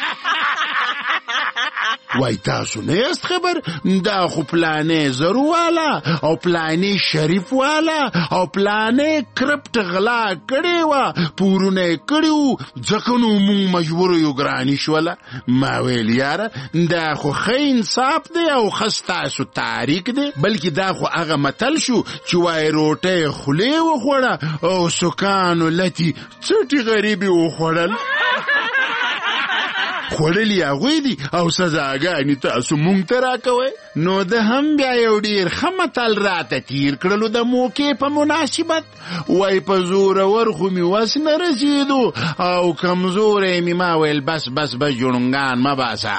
وای تاسو نه یاست خبر دا خو پلانې زرو والا او پلانې شریف والا او پلانې کرپټ غلا کړي وا پورونه کړیو ځکه نو مونږ مجبور یو ګرانی شولا ما ویل یاره دا خو خې انصاف دی او خستا سو تاریخ دی بلکې دا خو هغه متل شو چې وای روټه خولې وخوړه او سکانو لتی څټي غریبي وخوړل خوړلی هغوی دي او سزاګانې تاسو مونږ ته راکوئ. نو د هم بیا یو ډېر ښه متل راته تیر کړلو د موقع په مناسبت وای په زورور خو مې وس نه رسېدو او کمزوری مې ما ویل بس بس بس جوړنګان مه باسه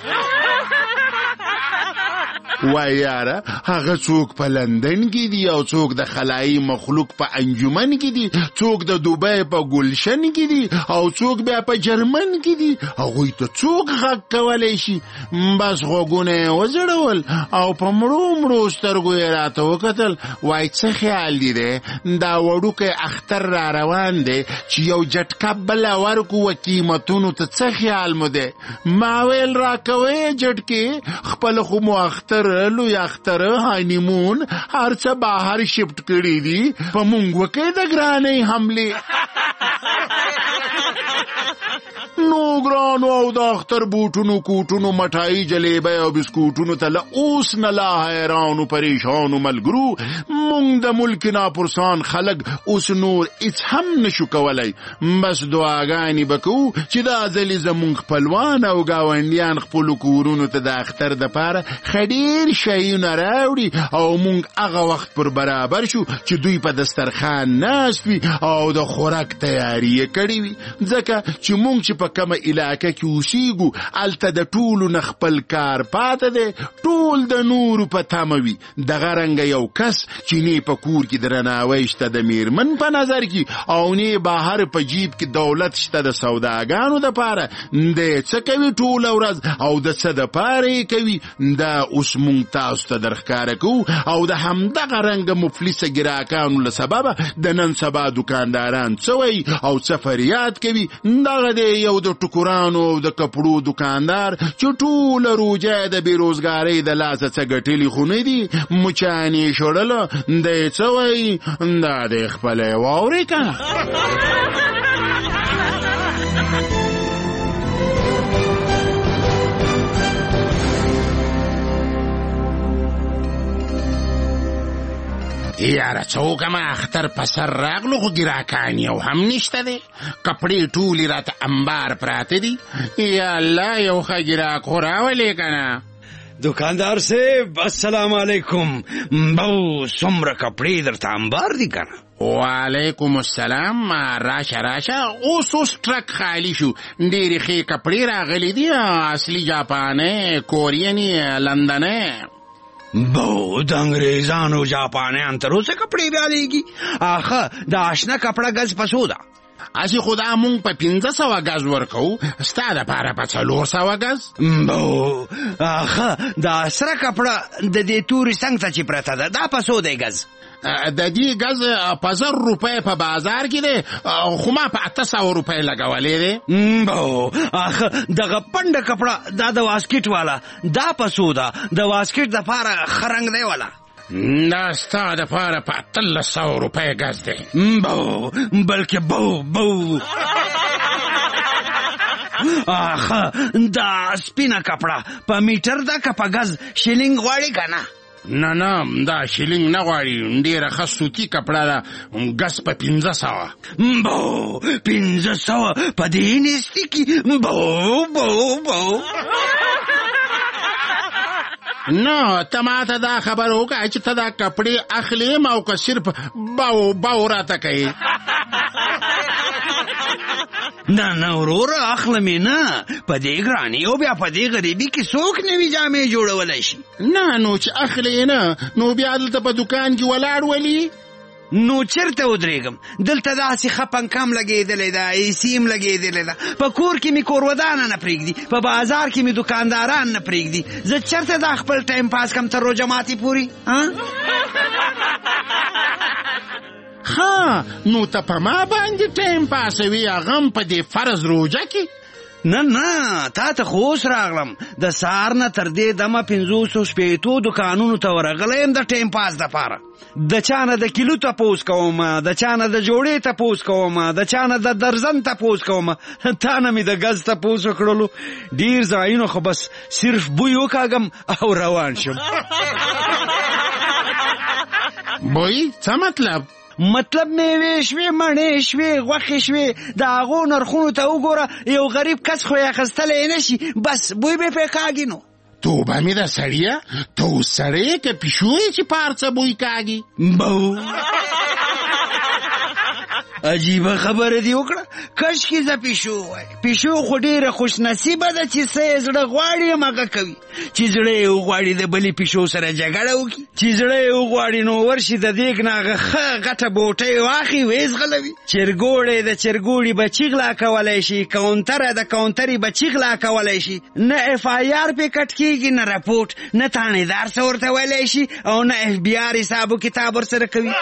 وای یاره هغه څوک په لندن کې دي او څوک د خلایي مخلوق په انجمن کې دي څوک د دوبۍ په ګلشن کې دي او څوک بیا په جرمن کې دي هغوی ته څوک غږ کولی شي بس غوږونه یې وځړول او په مړو مړو سترګو یې راته وکتل وای څه خیال دی دی دا وړوکی اختر را روان دی چې یو جټکه بله ورکو و قیمتونو ته څه خیال مو دی ما ویل راکوئ جټکې خپل خو مو اختر لوی اختر هانیمون هر څه بهر شفت کړي دي په مونږ وکړې د ګرانۍ حملې نو ګرانو او د اختر بوټونو کوټونو مټایي جلیبه او بسکوټونو ته له اوس نه لا حیرانو پریشانو ملګرو مونږ د ملک ناپرسان خلک اوس نور هیڅ هم نشو کولی بس دعاګانې به کوو چې دا ځلې زمونږ خپلوان او ګاونډیان خپلو کورونو ته د اختر دپاره ښه ډېر شیونه راوړي او مونږ هغه وخت پر برابر شو چې دوی په دسترخوان ناست وي او د خوراک تیاری یې کړې وي ځکه چې مونږ چې په کومه علاقه کې اوسیږو هلته د ټولو نه خپل کار پاته دی ټول د نورو په تمه وي دغه رنګه یو کس چې نه په کور کې درناوی شته د میرمن په نظر کې او نه بهر په جیب کې دولت شته د سوداګانو دپاره دی څه کوي ټوله ورځ او د څه دپاره یې کوي دا اوس مونږ تاسو ته درښکاره کوو او د همدغه رنګه مفلسه ګراکانو له سببه د نن سبا دکانداران څه وایي او څه فریاد کوي دغه دی یو د ټکرانو او د کپړو دکاندار چې ټوله روجه د بېروزګارۍ د لاسه څه ګټلي خو نه دي مچان یې شړله دی څه وایي دا دی خپله یې واورئ که یاره څوک ما اختر په سر راغلو خو ګراکان یو هم نشته دی کپړې ټولې راته انبار پراته دي یا الله یو ښه ګراک خو راولې که نه دکاندار صاحب السلام علیکم بو څومره کپړې درته انبار دي که نه وعلیکم السلام راشه راشه اوس اوس ټرک خالی شو ډېرې ښې کپړې راغلي دي اصلي جاپانۍ کورینې لندنۍ بو د انګریزانو جاپانیان تر اوسه کپړې بیالیږي آخه د آشنا کپړه ګز په څو ده اسی خدا مونږ په پنځه سوه ګز ورکوو ستا دپاره په څلور سوه ګز بو آخه دا سره کپړه د دې تورې څنګ ته چې پرته ده دا په څو دی ګز د دې ګز په زر روپۍ په بازار کې دی خو ما په اته سوه روپۍ لګولی دی بو آخه دغه پنډه کپړه دا د واسکټ والا دا په څو ده د واسکټ دپاره ښه رنګ دی والا دا ستا دپاره په اتلس سوه روپۍ ګز دی بو بلکې بو بو آخه دا سپینه کپړه په میټر ده که په ګز شیلینګ غواړي که نه نه نه دا شیلینګ نه غواړي ډېره ښه سوتي کپړه ده ګز په پنځه سوه بو پنځه سوه په دې نیستي کې بو بو بو نه ته ماته دا خبر وکړه چې ته دا کپړې اخلې او که صرف باو باو راته کوي نه نه وروره اخلم یې نه په دې ګرانۍ او بیا په دې غریبي کې څوک نوي جامې جوړولی شي نه نو چې اخلې نه نو بیا دلته په دکان کې ولاړ ولي نو چرته ودرېږم دلته داسې ښه پنکم لګېدلی ده ایسي هم لګېدلی ده په کور کې مې کورودانه نه پرېږدي په بازار کې مې دکانداران نه پرېږدي زه چرته دا خپل ټایم پاس کم تر روژه ماتې پورې ها نو ته په ما باندې ټایم پاسوي هغه هم په دې فرض روژه کې نه نه تا ته خو اوس راغلم د سهار نه تر دې دمه پنځوسو شپېتو دکانونو ته ورغلی یم د ټایم پاس دپاره د چا نه د کیلو تپوس کوم د چا نه د جوړې تپوس کوم د چا نه د درزن تپوس کوم تا نه مې د ګز تپوس وکړلو ډېر ځایونه خو بس صرف بوی وکاږم او روان شم بوی څه مطلب مطلب میوې شوې مڼې شوې غوښې شوې د هغو نرخونو ته وګوره یو غریب کس خو یې اخیستلی نه شي بس بوی به پرې کاږي نو توبه مې ده سړیه ته اوس سړی که پیشو یې چې په هر څه بوی کاږي بو عجیبه خبره دی وکړه کشکې زه پیشو وای پیشو خو ډېره خوش نصیبه ده چې څه یې زړه غواړي هماغه کوي چې زړه یې وغواړي د بلې پیشو سره جګړه وکړي چې زړه یې وغواړي نو ورشي د دیګ نه هغه ښه غټه بوټۍ واخلي ویې ځغلوي چرګوړی د چرګوړي بچي غلا کولی شي کاونټره د کاونټرې بچي غلا کولی شي نه اف آی آر پې کټ کېږي نه رپورټ نه تانیدار څه ورته ویلی شي او نه اف بي آر حساب و کتاب ورسره کوي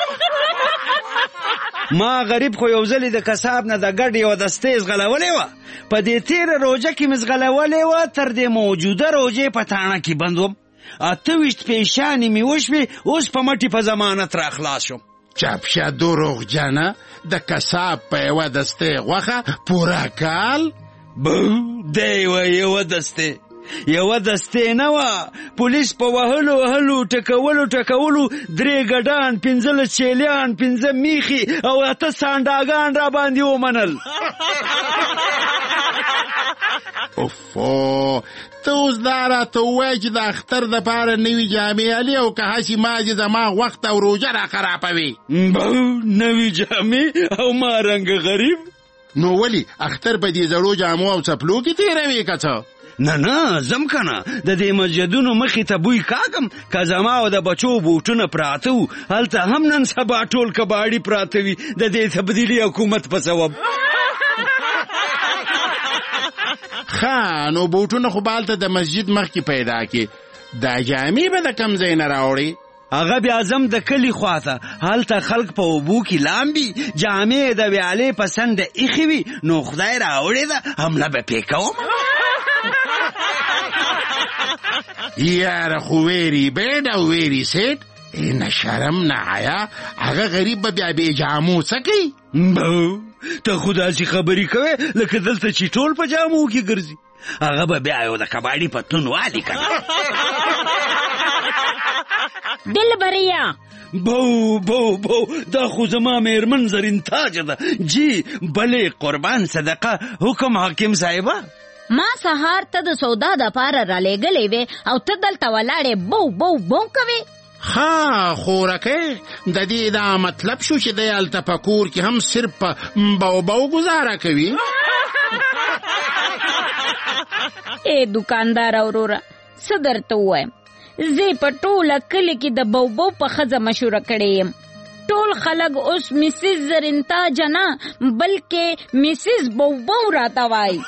ما غریب خو یو ځلې د کساب نه د ګډ یوه دستې ځغلولې وه په دې تېره روژه کې مې ځغلولې وه تر دې موجوده روژې په تاڼه کې بند وم اته ویشت پیشانې مې وشوې اوس په مټې په ضمانت را خلاص شم چاپشه دروغجنه د کساب په یوه دستې غوښه پوره کال بو دی و یو دسته یو دسته نه وه. پولیس په وهلو وهلو ټکولو ټکولو درې ګډان، پنځلس چیلیان، پنځه میخي او اته سانډاګان را باندې ومنل. اوفو ته اوس دا راته ووایه چې د اختر دپاره نوي جامې الې او که هسې ما چې زما وخت او روژه را خرابوي. نوي جامې او ما رنګ غریب. نو ولې اختر په دې زړو جامو او څپلو کې تېروې که څه؟ نه نه ځم که نه د دې مسجدونو مخې ته بوی کاږم. که زما او د بچو بوټونه پراته وو هلته هم نن سبا ټول کباړي پراته وي د دې تبدیلي حکومت په سبب. ښه نو بوټونه خو به هلته د مسجد مخکې پیدا کې، دا جامې به د کم ځای نه راوړې؟ هغه بیا ځم د کلي خواته، هلته خلک په اوبو کې لامبي، جامې د ویالې په څنډه ایښې وي، نو خدای راوړې ده حمله به پې کوم. یاره خو ویری بیډ او ویری سیټ، نه شرم نه حیا، هغه غریب به بیا بې جامو څه کوي؟ ته خو داسې خبرې کوې لکه دلته چې ټول په جامو کې ګرځي. هغه به بیا یو د کباړي پتلون والي که نه. دلبریا بو بو بو دا خو زما میرمن زرین تاج ده. جی بلې قربان صدقه حکم حاکم صاحبه. ما سهار ته د سودا د پاره را لېږلې وې او ته دلته ولاړې بو بو بو کوې. ها خورکه د دې دا مطلب شو چې دی هلته په کور کې هم صرف په بو بو ګزاره کوي. ای دوکاندار وروره څه درته ووایم، زه په ټوله کلي کې د بو بو په ښځه مشوره کړې یم. ټول خلک اوس مسز زرنتاج نه بلکې مسز بو بو راته وایي.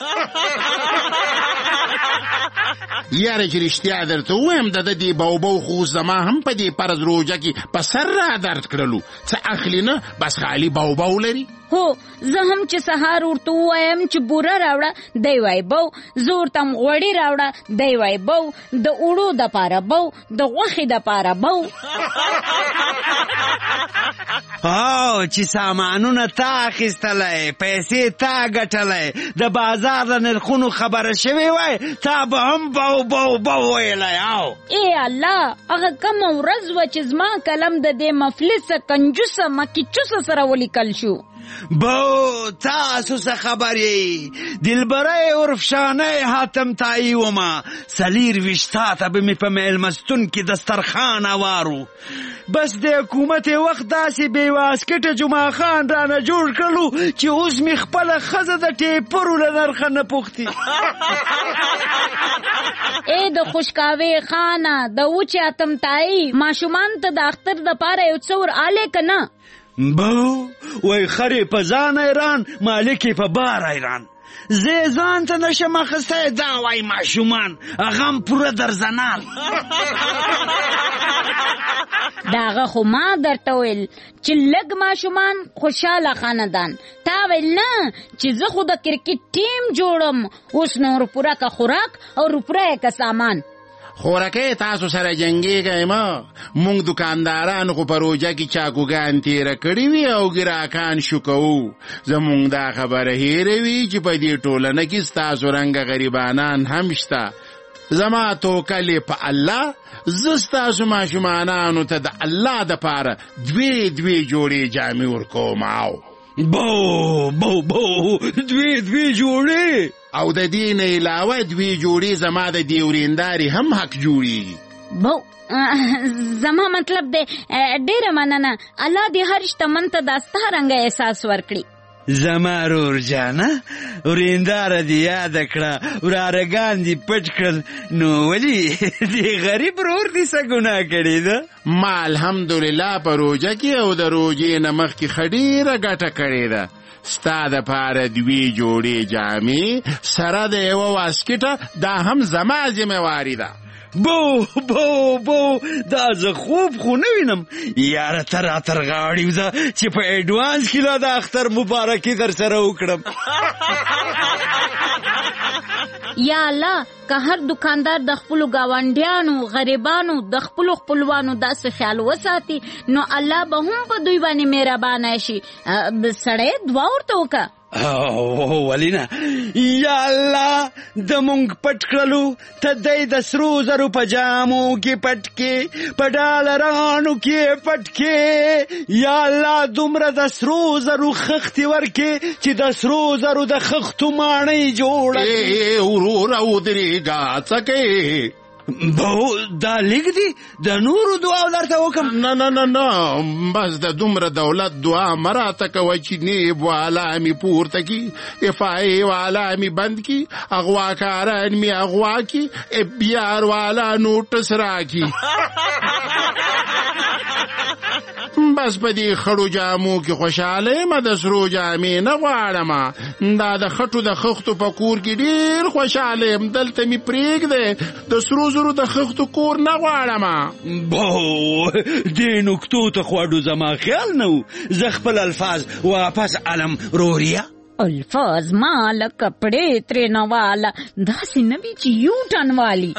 یاره چې رښتیا درته ووایم د ده دې بو بو خو زما هم په دې فرض روژه کې په سر را درد کړلو. څه اخلي نه بس خالي بو بو لري. هو زه هم چې سهار ورته ووایم چې بوره راوړه دی وای بو، زه ورته هم غوړي راوړه دی وای بو، د اوړو دپاره بو، د غوښې دپاره بو. او چې سامانونه تا اخیستلی، پیسې تا ګټلی، د بازار د نرخونو خبره شوې وای تا به هم بو بو بو ویلی. او ای الله هغه کومه ورځ وه چې زما قلم د دې مفلسه کنجوسه مکیچوسه سره ولیکل شو. بو تاسو څه خبر یې؟ دلبری عرفشانه حاتم تایی وما سلیر ویشتا ته به مې په میلمستون کې دسترخوان اوارو. بس د حکومت وخت داسې بې واسکټه جمعه خان رانه جوړ کړلو چې اوس مې خپله ښځه د ټیپرو له نرخه نه پوښتي. ای د خوشکاوي خانه د وچې حاتم تایی ماشومان ته د اختر دپاره یو څه ور آلې که نه؟ بو وای خرې په ځان ایران مالکې په بار ایران. زه ځان ته نشم اخیستی دا وای ماشومان هغه هم پوره درزنال. د هغه خو ما درته ویل چې لږ ماشومان خوشحاله خاندان، تا ویل نه چې زه خو د کرکټ ټیم جوړم. اوس نو روپوره که خوراک او روپوره که سامان. خورکه تاسو سره جنګېږئ ما، مونږ دکانداران خو په روژه کې چاکوګان تېره کړي وي او ګراکان شو کوو. زمونږ دا خبره هېروي چې په دې ټولنه کې ستاسو رنګه غریبانان هم شته. زما توکل په الله، زه ستاسو ماشومانانو ته د الله دپاره دوې دوې جوړې جامې ورکوم. او بو بو بو دوې دوې جوړې او د دې نه علاوه دوې جوړې زما د دې ورېندارې هم حق جوړېږي. بو زما مطلب دی ډېره مننه، الله دې هر شتمن ته دا ستا رنګه احساس ورکړي. زما رور جانه ورېنداره دې یاده کړه، ورارګان دې پټ کړل، نو ولې دې غریب رور دې څه ګناه کړې ده؟ ما الحمدلله په روژه کې او د روژې نه مخکې ښه ډېره ګټه کړې ده. ستا دپاره دوې جوړې جامې سره د یوه واسکټه دا هم زما ذمهواري ده. بو بو بو دا زه خوب خو نه وینم. یاره ته راته رغاړې وځه چې په ایډوانس کې لا د اختر مبارکي در سره وکړم. یا الله که هر دکاندار د خپلو ګاونډیانو غریبانو د خپلو خپلوانو داسې خیال وساتي نو الله به هم په دوی باندې مهربانه شي. سړی دعا ورته وکړه. ولینا یا الله د مونږ پټ کړلو ته دی د سرو زرو په جامو کې پټ کې په ډالرانو کې پټ کې یا الله دومره د سرو زرو خښتې ورکې چې د سرو زرو د خښتو ماڼۍ جوړه وروره ودرېږه څه کوې بهو دا لیک دی د نورو دعا درته وکم نه نه نه نه بس د دومره دولت دعا مه راته کوه چې نیب والا مې پورته کي اف آی والا مې بند کي اغواکاران مې اغوا کي اف بی آر والا نوټس راکي بس په دې خړو جامو کې خوشحاله یم د سرو جامې نه غواړم دا د خټو د خښتو په کور کې ډېر خوشحاله یم دلته مې پرېږدی د سرو زرو د خښتو کور نه غواړم بو دې نکتو ته خواډو زما خیال نه و زه خپل الفاظ واپس علم روریا الفاظ مال کپڑے ترے نوالا داسې نه وي چې یو ټن والی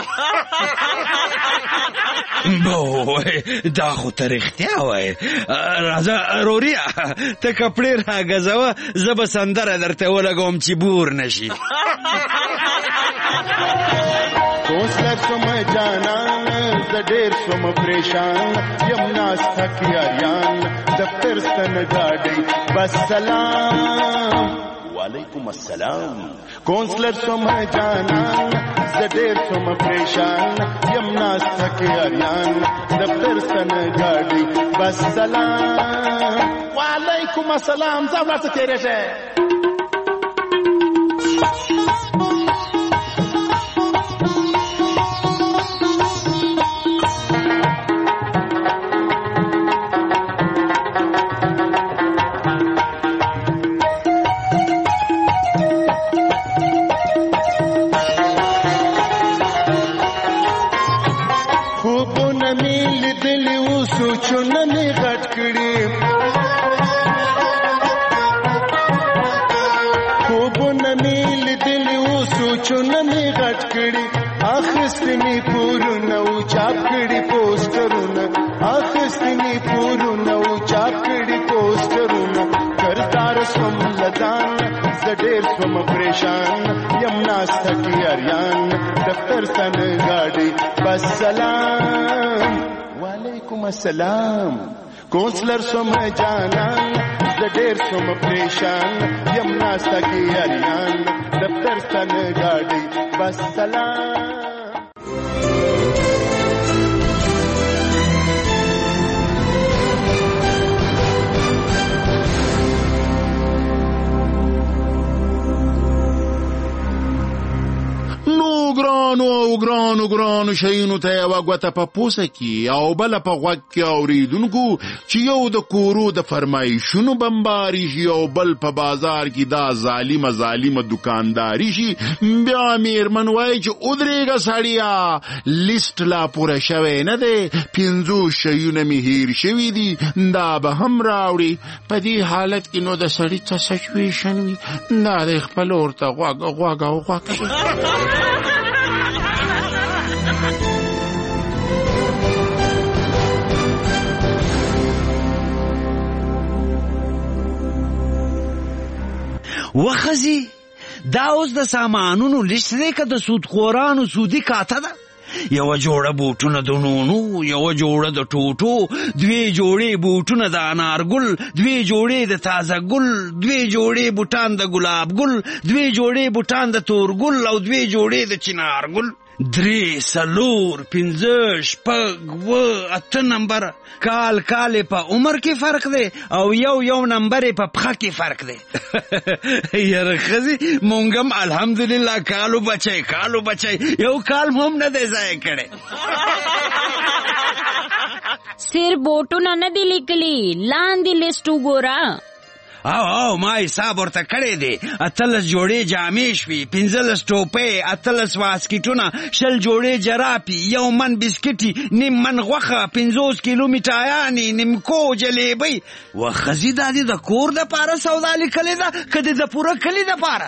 بو دا خو ته رښتیا وایې راځه روریا ته کپړې راګزوه زه به سندره درته ولګوم چې بور نشي کوسلر سم جانان ز ډېر سم پریشان یم ناسته کې اریان دفتر ستن ګاډی بس سلام وعلیکم السلام کونسلر سم جانان ز ډېر سم پریشان یم ناسته کې اریان دفتر ستن ګاډی بس سلام وعلیکم السلام ځه ولاړ څه تېرې شه اخستنی پورونه او چاپ کړي پوسټرونه اخستنی پورونه او چاپ کړي پوسټرونه کردار سوم لدان ز ډېر سوم پریشان یم ناسته کې اریان دفتر سن ګاډي بس سلام وعلیکم السلام کونسلر سوم جانان ز ډېر سوم پریشان یم ناسته کې اریان دفتر سن ګاډي بس سلام ګرانو او ګرانو ګرانو شیانو ته یوه ګوته په پوسه کې او بله په غوږ کې اورېدونکو چې یو د کورو د فرمایشونو بمباري شي او بل په بازار کې دا ظالمه ظالمه دکانداري شي بیا میرمن وایي چې ودرېږه سړیه لیست لا پوره شوی نه دی پنځوس شیونه مې هیر شوي دي دا به هم راوړي په دې حالت کې نو د سړي څه سچویشن وي دا دی خپل ورته غوږ غوږ او غوږ وخزي دا اوس د سامانونو لیست دی که د سودخورانو سودي کاته ده یوه جوړه بوټونه د نونو یوه جوړه د ټوټو دوې جوړې بوټونه د انارګل دوې جوړې د تازه ګل دوې جوړې بوټان د ګلاب ګل دوې جوړې بوټان د تورګل او دوې جوړې د چنارګل درې څلور پنځه شپږ اووه اته نمبره کال کال په عمر کې فرق دی او یو یو نمبر په پښه کې فرق دی یاره ښځې مونږ هم الحمدلله کالو بچی کالو بچی یو کال هم نه دی ضایع کړی صرف بوټونه نه دي لیکلي لاندې لیست وګوره او او ما حساب ورته کړی دی اتلس جوړې جامې شوي پنځلس ټوپۍ اتلس واسکټونه شل جوړې جراپي یو من بسکټي نیم من غوښه پنځوس کیلو میټایانې نیمکو جلیبۍ و ښځې دا دې د کور دپاره سودا لیکلې ده که دې د پوره کلي دپاره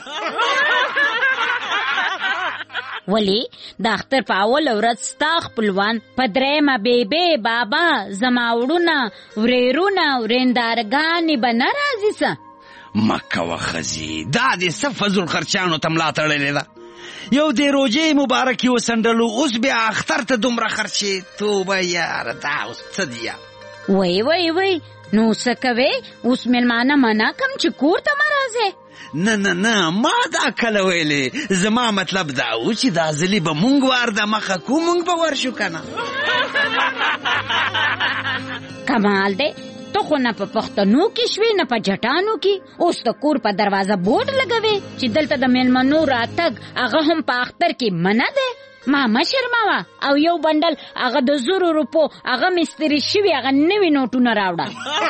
ولی د اختر په اول ورځ ستا خپلوان په درېیمه بیبې بابا زما وړونه ورېرونه ورېندارګانې به نه راځي څه مکوه ښځې، دا دې څه فضل خرچیانو ته ملا تړلې ده. یو د روژې مبارکي وسنډلو، اوس بیا اختر ته دومره خرچې. توبه یاره، دا اوس څه دي؟ وای وای وای، نو څه کوې؟ اوس مېلمانه منع کم چې کور ته مه راځې؟ نه نه نه، ما دا کله ویلې. زما مطلب دا و چې دا ځلې به مونږ وار د مخه کو، مونږ به ورشو که نه. کمال دی، ته خو نه په پښتنو کې شوې نه په جټانو کې. اوس د کور په دروازه بورډ لګوې چې دلته د میلمنو راتګ هغه هم په اختر کې منع دی. ما مه شرموه، او یو بنډل هغه د زرو روپو هغه مستري شوي هغه نوي نوټونه راوړه.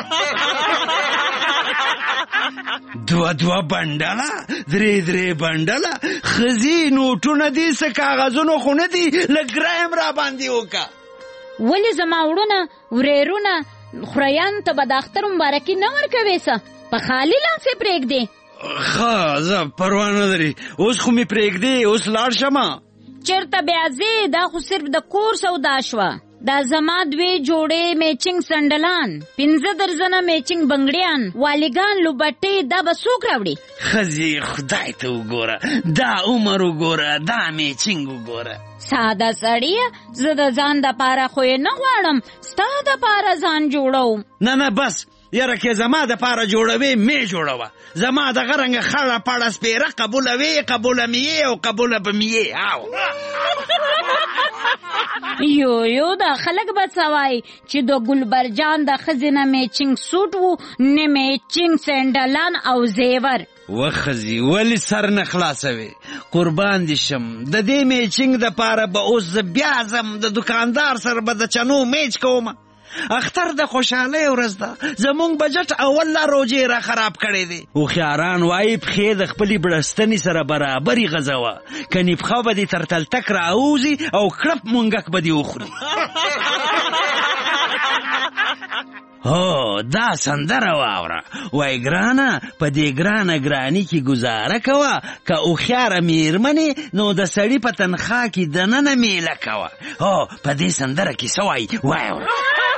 دوه دوه بنډله، درې درې بنډله ښځې نوټونه دي، څه کاغذونو خو نه دي، لږ ګرایم را باندې وکړه. ولې زما وړونه ورېرونه خوريانو ته به د اختر مبارکي نه ورکوې؟ څه په خالي لاس یې پرېږدې؟ ښه، زه پروا نه لري، اوس خو مې پرېږدې، اوس لاړ شمه. چېرته بیا ځې؟ دا خو صرف د کور سودا شوه. دا زما دوې جوړې میچنګ سنډلان، پنځه درځنه میچنګ بنګړیان، والیګان، لوبټې، دا به څوک راوړي؟ ښځې خدای ته وګوره، دا عمر وګوره، دا میچنګ وګوره. ساده سړیه، زه د ځان دپاره خو یې نه غواړم، ستا دپاره ځان جوړوم. نه نه بس، یاره که زما دپاره جوړوې مې جوړوه. زما دغه رنګه خړه پړه سپېره قبولوې، قبوله مې یې او قبوله به مې یې. او یو یو دا خلک به څه وایي چې د ګلبرجان د ښځې نه میچنګ سوټ و، نه میچنګ سینډلان او زیور. وښځې ولې سر نه خلاصوې؟ قربان دې شم، د دې میچنګ دپاره به اوس زه بیا ځم د دکاندار سره به د چنو میچ کومه. اختر د خوشحالۍ ورځ ده، زمونږ بجټ اول لا روجې را خراب کړی دی. هوښیاران وایي پښې د خپلې بړستنې سره برابرې غځوه، کنې پښه به دې تر تلتک راوځي او کړپ مونګک به دې وخوري. هو دا سندره واوره، وای ګرانه په دې ګرانه ګراني کې ګزاره کوه، که هوښیاره مېرمنې نو د سړي په تنخوا کې دننه میله کوه. هو په دې سندره کې څه وایي؟ واوره.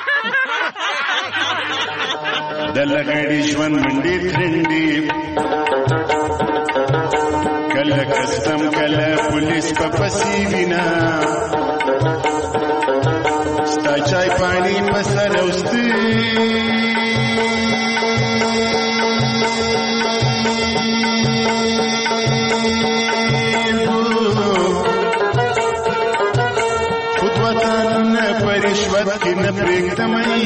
د لغړي ژوند منډې ترنډې، کله کستم کله پولیس په پسې وینا، ستا چای پانی په سر اوستي، خود وطن په رشوت کې نه پرېږدمئ،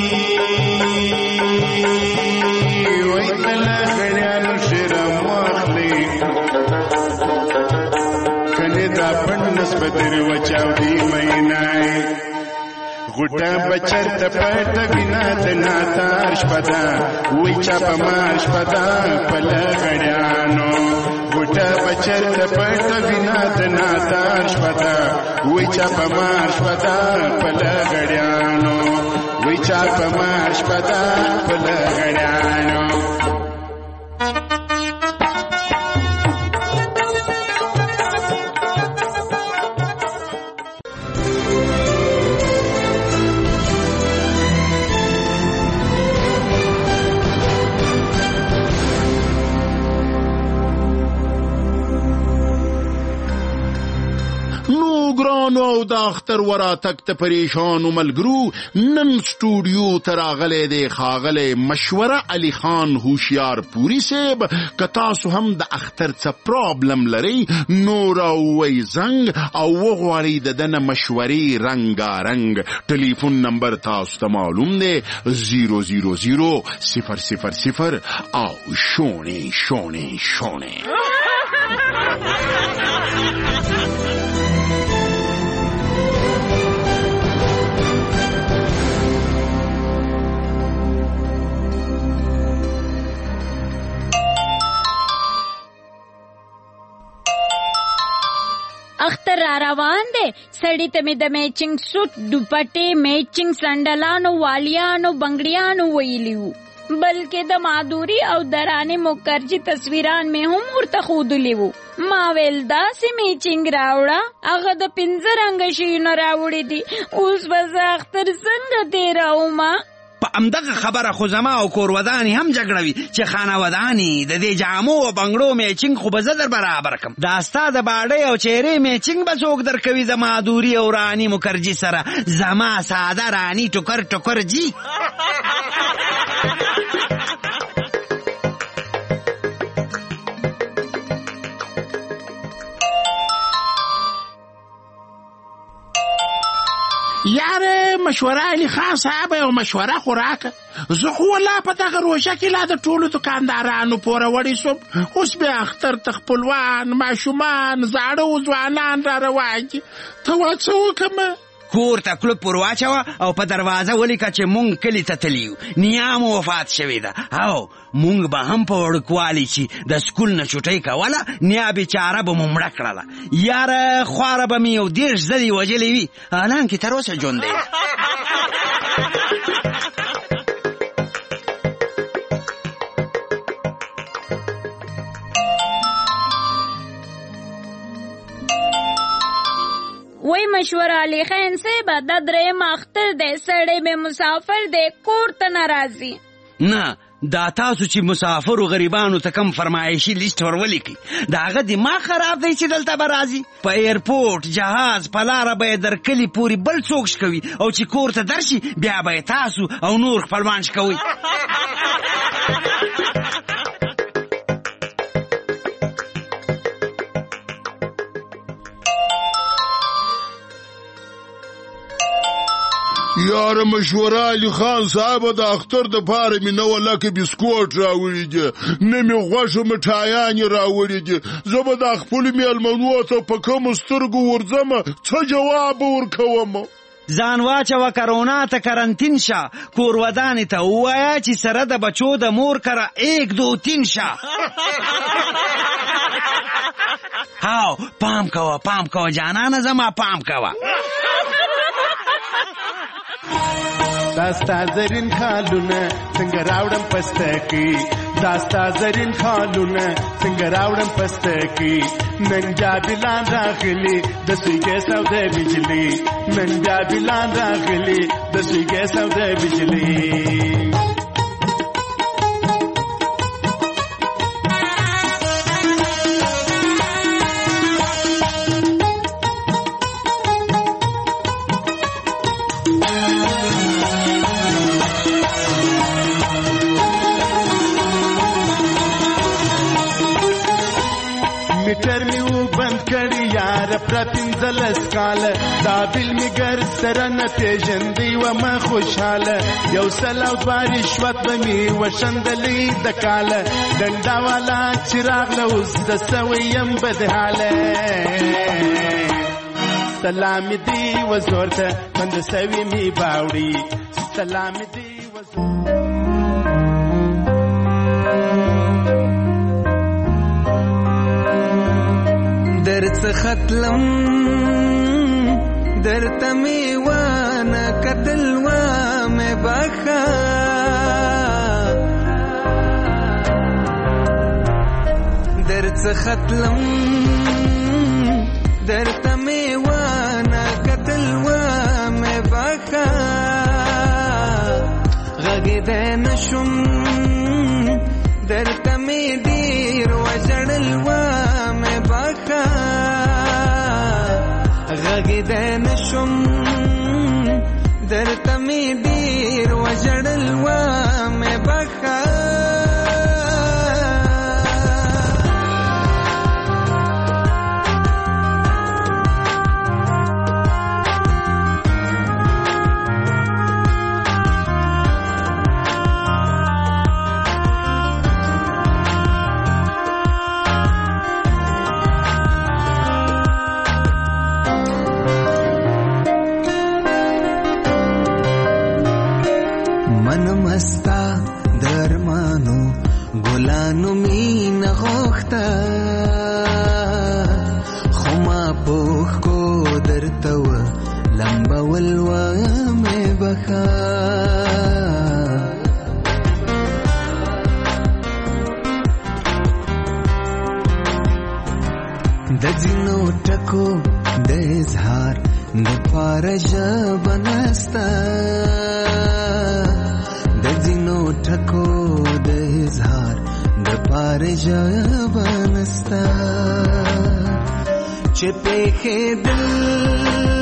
وای کله غړیانو شرم واخلې، کنې دا پڼ نسبت در وچاودي مینای، غوټه بچرته پټه وینا د ناتار شپه ده، وای چا په مار شپه ده په لغړیانو، غوټه بچرته پټه وینا د ناتار شپه ده، وای چا په مار شپه ده په لغړیانو، وای چا په مار شپه ده په لغړیانو. ګرانو او د اختر وراتګ ته پریشانو ملګرو، نن سټوډیو ته راغلی دی ښاغلی مشوره علي خان هوښیار پوري صاحب. که تاسو هم د اختر څه پرابلم لرئ نو راووئ زنګ او وغواړئ د ده نه مشورې رنګارنګ. ټلیفون نمبر تاسو ته معلوم دی زیرو زیرو زیرو صفر صفر صفر او شونې شونې شونې. اختر را روان دی، سړی ته مې د میچنګ سوټ، دوپټې، میچنګ سنډلانو، والیانو، بنګړیانو ویلي وو، بلکې د مادوري او درانې مکرجي تصویران مې هم ورته ښودلي وو. ما ویل داسې میچنګ راوړه، هغه د پنځه رنګه شیونه راوړي دي، اوس به زه اختر څنګه تېرومه؟ په همدغه خبره خو زما او کورودانې هم جګړه وي چې خانودانې د دې جامو او بنګړو میچنګ خو به زه در برابر کړم. دا ستا د باډۍ او چهرې میچنګ به څوک درکوي زما دوري او راني مکرجي سره؟ زما ساده راني ټوکر ټوکر جي. یاره مشوره علی خان صاحب یو مشوره خو راکه. زه خو والله په دغه روژه کې لا د ټولو دکاندارانو پوره وړی سوم. اوس بیا اختر ته خپلوان ماشومان زاړه و ځوانان را روان دي. ته وا څه وکړمه؟ کور ته کلوپ ور واچوه او په دروازه ولیکه چې مونږ کلي ته تلي یو. نیا مو وفات شوې ده او مونږ به هم په وړوکوالي چې د سکول نه چوټۍ کوله نیا بېچاره به مو مړه کړله. یاره خواره به مې یو دېرش ځلې وژلې وي حالانکې تر اوسه ژوندی ده. وای مشوره علی خان صاحب دا درېیم اختر دی سړی مې مسافر دی کور ته نه راځي. نه دا تاسو چې مسافر و غریبانو ته کم فرمایشي لیست ور ولیکئ د هغه دماغ خراب دی چې دلته به راځي. په ایرپورټ جهاز په لاره به یې در کلي پورې بل څوک شکوي او چې کور ته درشي بیا به تاسو او نور خپلوان شکوئ. یاره مشوره علی خان صاحب د اختر د پاره مې نه ولکه بسکوټ راوړي دي نه مې غوښه مټایانې راوړي دي. زه به د خپلو مېلمنو ته په کومو سترګو ورځمه څه جواب ورکوم؟ ځان واچوه کرونا ته کرنتین شه. کورودانې ته ووایه چې سره د بچو د مور کره ایک دو تین شه. هاو پام کوه پام کوه جانانه زما پام کوه. داستا زرین خالونه څنګه راوړم پستکی داستا زرین خالونه څنګه راوړم پستکی نن بیا بلان راغلی د سویګې سوده بجلی نن بیا بلان راغلی د سویګې سوده بجلی. میټر میو بند کړی یار پرپینځلس کال دا بل می ګر سره نه پیژندې و ما خوشاله یو سلاو بارش وت می وشندلې د کال ډنډا والا چراغ له اوس د سویم بدحاله. سلام دی وزورته بند سوي می باوړي سلام دی درڅ ختلم درته می وانه قتل و مې بخا درڅ ختلم درته می وانه قتل و مې بخا غږېدی نشم درته می ډېر وژړل و مې بخا غږېدی نشم درته می ډېر وژړل و مې بخا. مستا درمانو ګلانو مين غوښتا خما پوخ کو درته و لمبا ولوا مې بخا د ځینو ټکو د اظهار د پاره ژبه نستا ټکو د اظهار د پاره ژبه نستا چې په کې دل